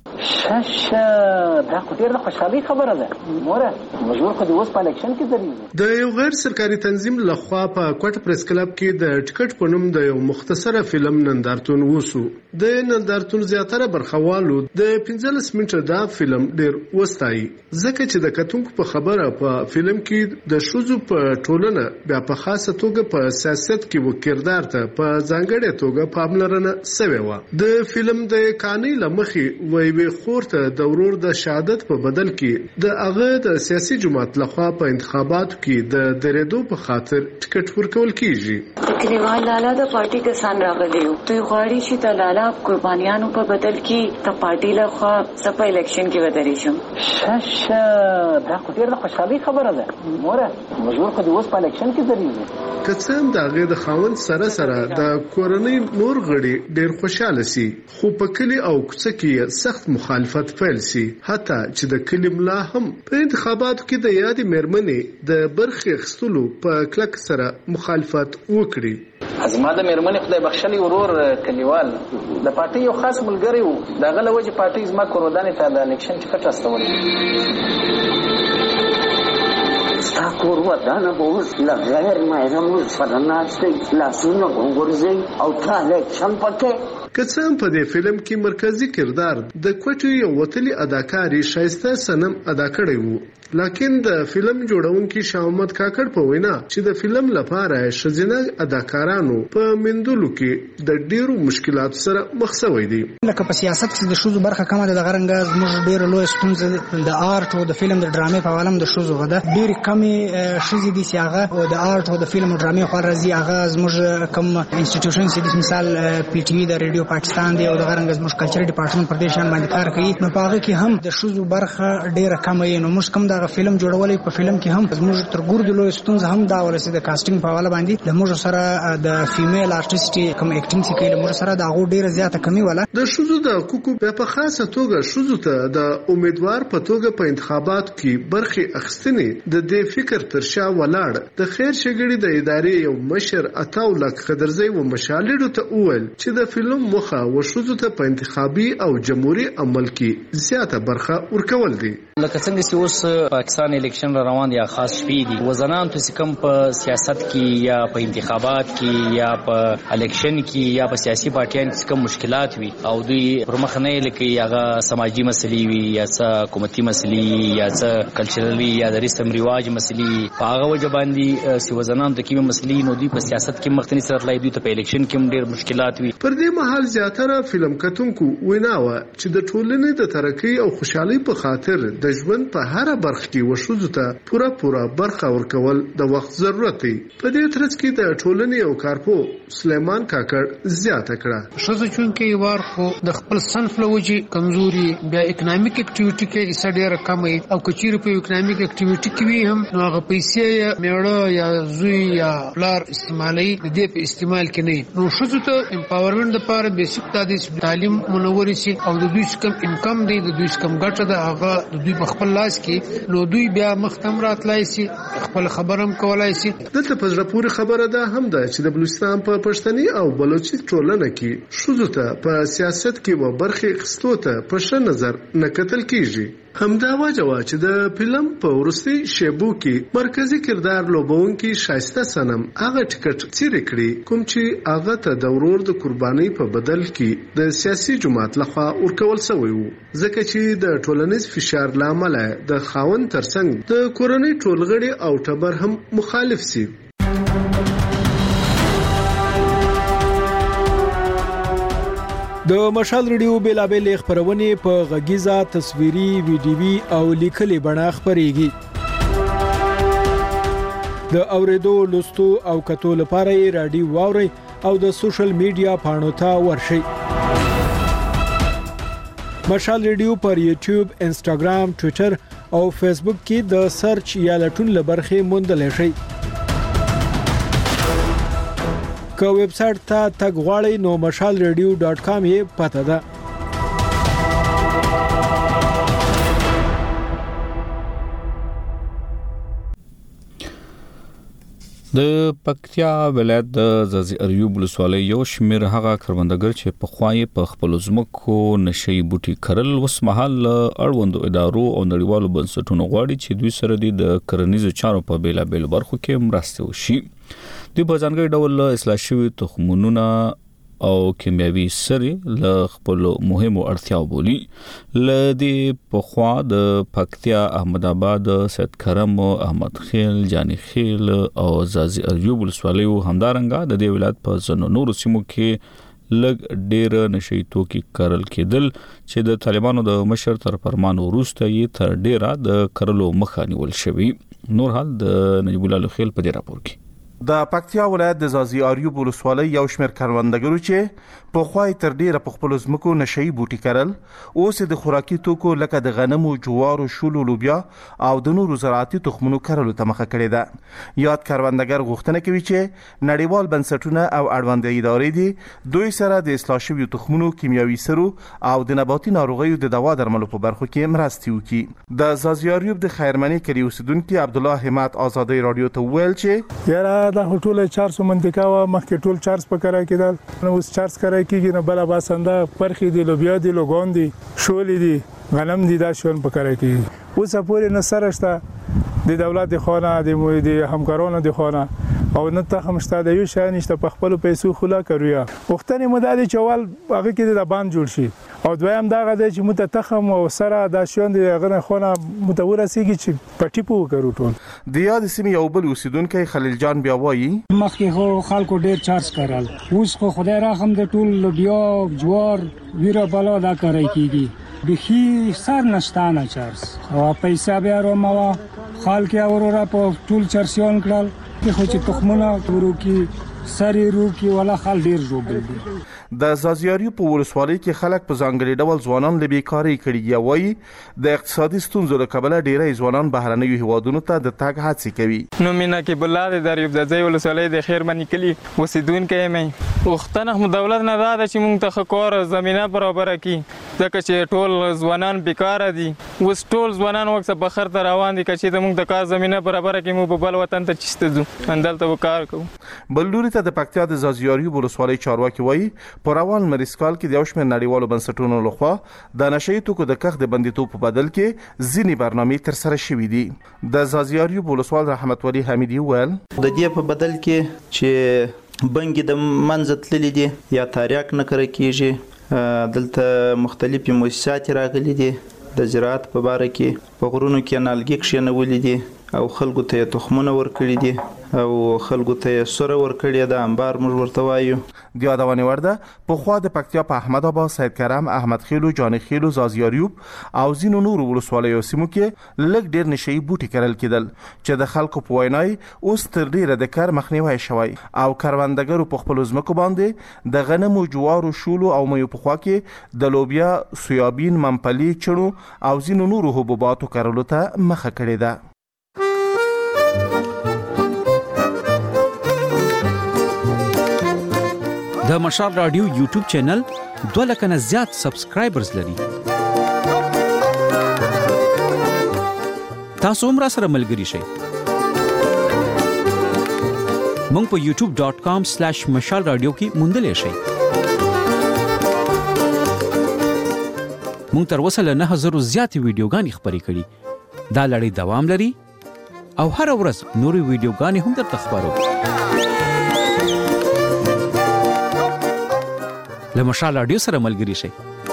دا خو ډیره خوشحالي خبره ده موره مجبور خو د اوس په الیکشن کې درېږي. د یو غیر سرکاري تنظیم لخوا په کوټ پریس کلب کې د ټیکټ په نوم د یو مختصره فلم نندارتون وسو د نندارتون زیاتره برخوالو د 15 منټه دا فلم ډیر وستایي ځکه چې د کتونکو په خبره په فلم کې د شوزو په ټولنه بیا په خاصه توګه په سیاست کې وکړدار ته په ځانګړې توګه پاملرنه سوي و. د فلم د کاني لمخي وی خورته د ورور د شهادت په بدل کې د هغه د سیاسي جماعت لخوا په انتخاباتو کې د درېدو په خاطر ټیکټ ورکول کیږي. کلیوال لالا د پارټي کسان راغلي یو دوی غواړي چې د لالا قربانیانو په بدل کې د پارټي لخوا سپا الیکشن کې ودرې شم. دا خو ډیره خوشحالي خبره ده موره مجبور خو د اوس په الیکشن کې درېږي. کڅم د هغه د خاوند سره د کورنۍ نور غړي ډیر خوشاله سي خو په کلی او کوڅه کې سخت مخالفت پیل سي حتی چې د کلی ملا هم په انتخاباتو کې د یادې مېرمنې د برخې اخیستلو په کلک سره مخالفت وکړي. ازما د مېرمنې خدای بخښلي ورور کلیوال د پارټي یو خاص ملګری وو دغه له وجې پارټي زما کورودانې ته د الیکشن ټیکټ استولی. ستا کور ودانه به اوس له غیر محرمو سره ناست دی لاسونه وغورځوي او ته الیکشن پکې. که څه هم په دې فلم کې مرکزی کردار د کوټې یو وتلی اداکاري شایسته سنم ادا کړی وو لکن د فلم جوړونکي شاومت کاکړ په وینا چې د فلم لپاره شزینه اداکارانو په مندلو کې د ډیرو مشکلاتو سره مخ شوي دي. لکه په سیاست کې د شوزو برخه کمه ده د غرنګ زموږ ډیر لوی ستونزه د آرت او د فلم د ډرامې په عالم د شوزو غده ډیر کمی شزي دي سیاغه او د آرت او د فلم او ډرامې خو راځي هغه زموږ کم انسټیټیوشن سي مثال پی ټي وی د ریډیو پاکستان دی او د غرنګ زموږ کلچر ډپارټمنټ پر دې شان باندې کار کوي نو په هغه کې هم د شوزو برخه ډیره کمه نو موږ کوم دا فلم جوړولې په فلم کې هم زموږ تر ګور د لوی ستونزه هم دا ورسې د کاسټینګ په حواله باندې د موږ سره د فیمیل آرټیست کوم اکټینګ چې کوي موږ سره د هغه ډیره زیاته کمی ولا د شوزو د حقوقو په خاصه توګه شوزو ته د امیدوار په توګه په انتخابات کې برخه اخستنې د دې فکر تر شا ولاړ د خیر شګړې د ادارې یو مشر عطاو لک خضرزی و مشالډو ته وویل چې د فلم مخه و شوزو ته په انتخابي او جمهوریت عمل کې زیاته برخه ورکول دي لکه څنګه چې اوس پاکستان الیکشن روان دي خاص شپې دي وزنان ته کم په سیاست کې یا په انتخابات کې یا په الیکشن کې یا په سیاسي پارټیانو کې کوم مشکلات وي او دوی پرمخ نه لکه هغه سماجی مسلې وي یا څه حکومتي مسلې یا څه کلچرالي یا د رسم رواج مسلې هغه وجه باندې سی وزنان د کیمه مسلې نو دوی په سیاست کې مختنی سره لای دوی ته په الیکشن کې ډېر مشکلات وي پر دې مهال زیاتره فلم کتونکو ویناوه چې د ټولنې د ترقۍ او خوشحالي په خاطر د ژوند په هر برخه کې وشوزو ته پوره برخه ورکول د وخت ضرورت دی په دې ترڅ کې د ټولنې او کارپو سلیمان کاکړ زیاته کړه شوزو چون کې وار خو د خپل صنف لوجي کمزوري بیا اکونومیک اکټیویټي کې اسډیر کم او کچیر په اکونومیک اکټیویټي کې هم نو هغه پیسې میړه یا زوی یا پلار استعمالي د دې په استعمال کې نه نو شوزو ته امپاورمنت لپاره بیسیک تعلیم منور شي او د دوی کم انکم دی د دوی کم ګټه ده هغه د دوی په خپل لاس کې نو دوی بیا مختم راتلای شي خپل خبرم کولای شي دلته په ځړه پوری خبره ده هم ده چې د بلوچستان په پښتني او بلوچي ټولنه کې شوزو ته په سیاست کې و برخه خستو ته په ښه نظر نه کتل کیږي همدا وجه چې د فلم په ورستي شیبو کې مرکزی کردار لوبونکي شایسته سنم هغه ټیکټ چیرې کړی کوم چې هغه ته د ورور د قرباني په بدل کې د سیاسي جماعت لخوا ورکول شوی وو ځکه چې د ټولنیز فشار لامل د خاون ترڅنګ د کورنۍ ټولغړي او ټبر هم مخالف سي د مشال ریډیو بیلابل خبرونه په غږیزه تصویري ویډیوي او لیکلي بڼه خبريږي د اوریدو لوستو او کتو لپاره رادیو واوري او د سوشل میډیا پاڼو ته ورشي مشال ریډیو پر یوټیوب انستګرام ټوئیټر او فیسبوک کې د سرچ یا لټون لبرخه موندل شي که ویب سټ ته تګ غواړئ نو mashalradio.com یې پته ده د پکتیا ولایت د زازي اریوب ولسوالۍ یو شمیر هغه کروندګر چې په خوای په خپل ځمکو نشي بوټي کرل وس محل اړوندو ادارو او نړیوالو بنسټونو غواړي چې دوی سره د کرنیزو چارو په بیلا بیل برخو کې مرسته وشي دوی په ځانګړي ډول اصلاح شوی تخمونونه او کیمیاوي سرې ل خپل مهمو اړتیاو بولی لدی په خوا د پکتیا احمد آباد سید کرم احمد خیل جانی خیل او زازي اریوب ولسوالۍ همدارنګه د دې ولایت په زنو نور سیمو کې لګ ډیر نشي توکي کرل کېدل چې د طالبانو د مشر تر فرمان وروسته یې تر ډیره د کرلو مخه نیول شوی نور حال د نجیب الله خیل په دې راپور کې د پکتیا ولایت د زازي اریوب ولسوالۍ یو شمېر کروندګرو چې په خوای تر ډیره په خپل ځمکو نشي بوټي کرل اوس د خوراکي توکو لکه د غنمو جوارو شولو لوبیا او د نورو زراعتي تخمونو کرلو ته مخه کړې ده یاد کروندګر غوښتنه کوي چې نړیوال بنسټونه او اړوند ادارې دي دوی سره د اصلاح شویو تخمونو کیمیاوي سرو او د نباتي ناروغیو د دوا درملو په برخو کې مرستې وکړي د زازي اریوب د خیرمنی کلی اوسیدونکو عبد الله همت آزادۍ رادیو ته ویل چې یاره دا ټول 400 منطقه وا مخکې ټول چارج پکړای کېدل نو اوس چارج کرای کېږي نه بل باسنده پرخي دی لوبیا دی لوګون دی شولې دی غنم دی دا شون پکړای کېږي اوس پورې نه سرهشته د دولت خانه د همکارانو د خانه او نه ته همشته د یو شای نشته په خپل پیسو خلا کوي وختنی مداري چوال هغه کې د باند جوړ شي او دویم دا غده چې متتخم او سره د شون د غنه خونه متورسيږي چې پټي پو کړو ټول د یاد سیمه یو بل اوسیدونکو خلیل جان بیا وایي مخکې خلکو ډیر چارج کړل اوس خو خدای راهم د ټول بیا جوار ویره بالا دا کوي کیږي بخي سر نشتانه چارج او پیسې بیا روموا خلک اورورا په ټول چرسیون کړل چې خو چې تخمونه ورو کې سری رو کې ولا خل ډیر جوړ دي. د زازیاري په ولسوالۍ کې خلک په ځانګړي ډول ځوانان له بیکارۍ کړي دي. وایي د اقتصادي ستونزو له کبله ډیری ځوانان بهرنیو هیوادونو ته د تګ هڅې کوي. نو مینا کې بلاد د ریوب د ځای ولسوالۍ د خیر منی کلی اوسیدونکو مې وختنه دولت نه دا چې موږ ته کار زمينه برابر کړي ځکه چې ټول ځوانان بیکار دي. اوس ټول ځوانان وخت بخر ته روان دي چې موږ د کار زمينه برابر کړي مو په بل وطن ته چسته ځو اندلته کار کوو. بلوري ته د پکتیا د زازیاري ولسوالۍ چارواکي وایي په روان مریسکال کې د یو شمېر نړیوالو بنسټونو لخوا د نشئی توکو د کښت د بندیتوب په بدل کې ځینې برنامې تر سره شوې دي. د زازیاري ولسوال رحمت ولی حمیدي ویل د دې په بدل کې چې بنګي د منځ تللی دي یا تاریخ نه کړی کیږي دلته مختلفي مؤسسات راغلي دي د زراعت په باره کې په غرونو کې نالګي کښینولې دي او خلکو ته تخمونه ورکړي دي او خلکو ته سره ورکړي ده انبار موږ ورته وایو. د یادونې وړ ده په خوا د پکتیا په احمد آباد، سید کرم، احمد خیلو، جان خیلو، زازیاریوب او ځینو نورو ولسوالیو سیمو کې لږ ډیر نشئی بوټي کرل کېدل چې د خلکو په وینای اوس تر ډیره د کار مخنیوي شوی او کروندګرو په خپل ځمکو باندې د غنمو، جوارو، شولو او مېوې په خوا کې د لوبیا، سویابین، ممپلی، چړو او ځینو نورو حبوباتو کرلو ته مخه کړې ده. د مشال رادیو یوټیوب چینل 2 لکه نه زیات سبسکرایبرز لري. تاسو هم را سره ملګري شئ. مونږ په youtube.com/مشال رادیو کې موندلی شئ. مونږ تر اوسه له 9000 زیاتې ویډیوګانې خپرې کړي. دا لړۍ دوام لري او هر ورځ نورې ویډیوګانې هم درته خپرو. له مشال رادیو سره ملګري شئ.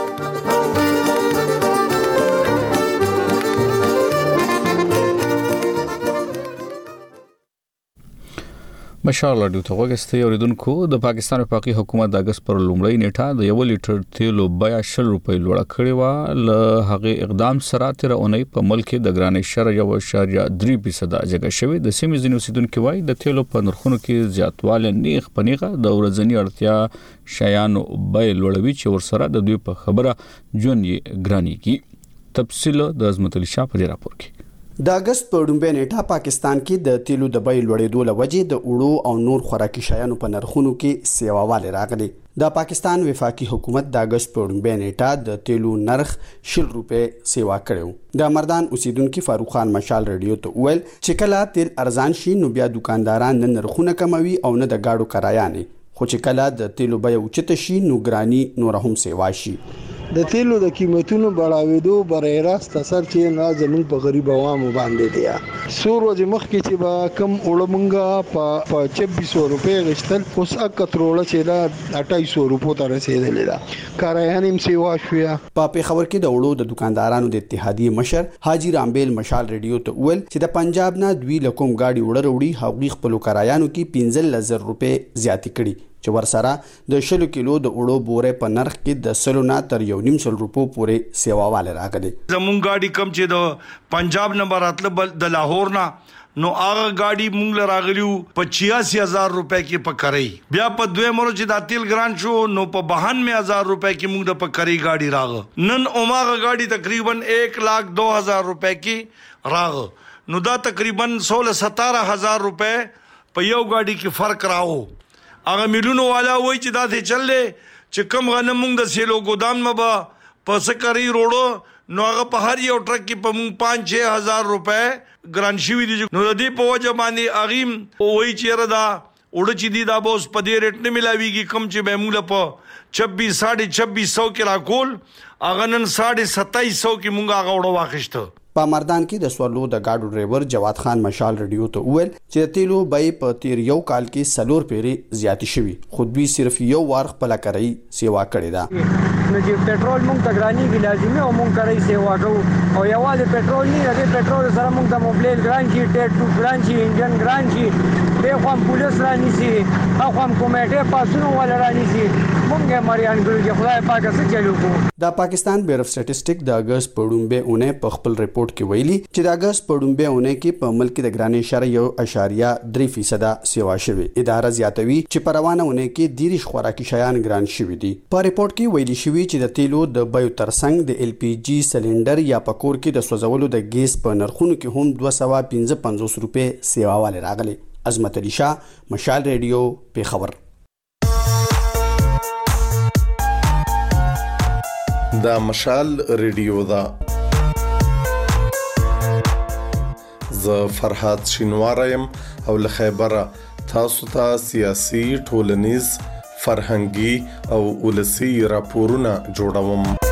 مشال رادیو ته وګورئ اوریدونکو د پاکستان وفاقي حکومت د اگست پر لومړی نیټه د 1 لیټر تیلو بیه 100 روپۍ لوړه کړې و. له هغه اقدام سره تر اونۍ په ملک د ګرانۍ شر 1.3% جګه شوې. د سیمې ځینې اوسیدونکو وایي د تیلو په نرخونو کې زیاتوالی نیغ په نیغه د ورځنی اړتیا شیانو بیه لوړوي چې ورسره د دوی په خبره ژوند یې ګرانیږي. تفصیل د عظمت علي شاه په دې راپور کې. د اگست په لومړۍ نیټه پاکستان کې د تیلو د بیې لوړېدو له وجې د اوړو او نور خوراکي شیانو په نرخونو کې سیواوالی راغلی. د پاکستان وفاقي حکومت د اگست په لومړۍ نیټه د تیلو نرخ 100 روپۍ سیوا کړو. د مردان اوسیدونکو فاروق خان مشال رادیو ته ویل چې کله تیل ارزان شي نو بیا دکانداران نه نرخونه کموي او نه د گاډو کرایه نه، خو چې کله د تیلو بیه اوچته شي نو ګرانی نور هم سیوا شي. د تیلو د قیمتونو بڑاوېدو برای راست اثر چې نه زموږ په غریب عوامو باندې دی. سور ورځې مخکې چې به کم اوړه مونږه په 2600 روپۍ غشتل اوس اکتروړه چې دا 2800 روپو ته رسیدلې ده. کارایان هم سیوا شوه. په پیښور کې د اوړو د دکاندارانو د اتحادیې مشر حاجی رامبیل مشال رادیو ته ویل چې د پنجاب نه دوی لکوم گاډي وړه وړي هغوی خپل کارایانو کې 15000 روپۍ زیاتې کړي چې ورسره د 100 کیلو د اوړو بورې په نرخ کې د 100 نه تر 1.5 روپو پورې سیواواله راغلي. زمون گاډي کم چې د پنجاب نه براتله د لاهور نه نو هغه گاډي مونږ لراغلیو په 86000 روپۍ کې پکړی. بیا په دوه مرو چې د تیل ګران شو نو په 92000 روپۍ کې مونږ د پکړی گاډي راغ. نن اوماغه گاډي تقریبا 1,02,000 روپۍ کې راغ. نو دا تقریبا 16-17,000 روپۍ په یو گاډي کې فرق راو. هغه میلونو والا وای چې دا ته چللې چې کم غنم مونږ د سیلو ګودام مبا په سکري روړو نو هغه په هر یو ټرک کې په مونږ 5-6,000 روپۍ ګران شوی دي. نو د دې په وجه باندې اغیم وای چې ردا وړ چې دي دا بوس په دې ریټ نه ملاويږي کم چې به مونږ په 26-2600 کې راکول هغه نن 2750 کې مونږ هغه وړو واخښته. په مردان کې د سوالو د گاډو ډرایور جواد خان مشال رادیو ته ویل چې تیلو بیې په تیر یو کال کې 4 پیری زیاتې شوي، خو دوی صرف یو وار خپل کرای سیوا کړې ده. نو چې پېټرول مونږ ته ګرانی کې لازمي او مونږ کرای سیوا کوو او یوازې پېټرول نه دی، پېټرول سره مونږ د موبایل ګران شي، ټیټ ټو ګران شي، انجن ګران شي، به خو پولیس رانی سي او هم کمیټه پاسونو ول رانی سي. مونږه مریان ګل چې خدای پاک څه چلو کو. د پاکستان بیور اف سټټیسټیک د اگست په لومړۍ اونۍ په خپل ریپورت ریپورت کې ویلي چې د اگست په لومړۍ اونۍ کې په ملک کې د ګرانۍ اشاره 1.3% سیوا شوې. اداره زیاتوي چې په روانه اونۍ کې 30 خوراکي شیان ګران شوي دي. په ریپورت کې ویلي شوی چې د تیلو د بیو ترڅنګ د LPG سلندر یا پکور کې د سوځولو د ګیس په نرخونو کې هم 255 روپے سیوا والے راغلي. عظمت علي شاه، مشال ریډیو، پیښور. دا مشال ریډیو دا. زه فرحات شینواره یم او له خیبره تاسو ته سیاسي، ټولنیز، فرهنګي او ولسی راپورونه جوړوم.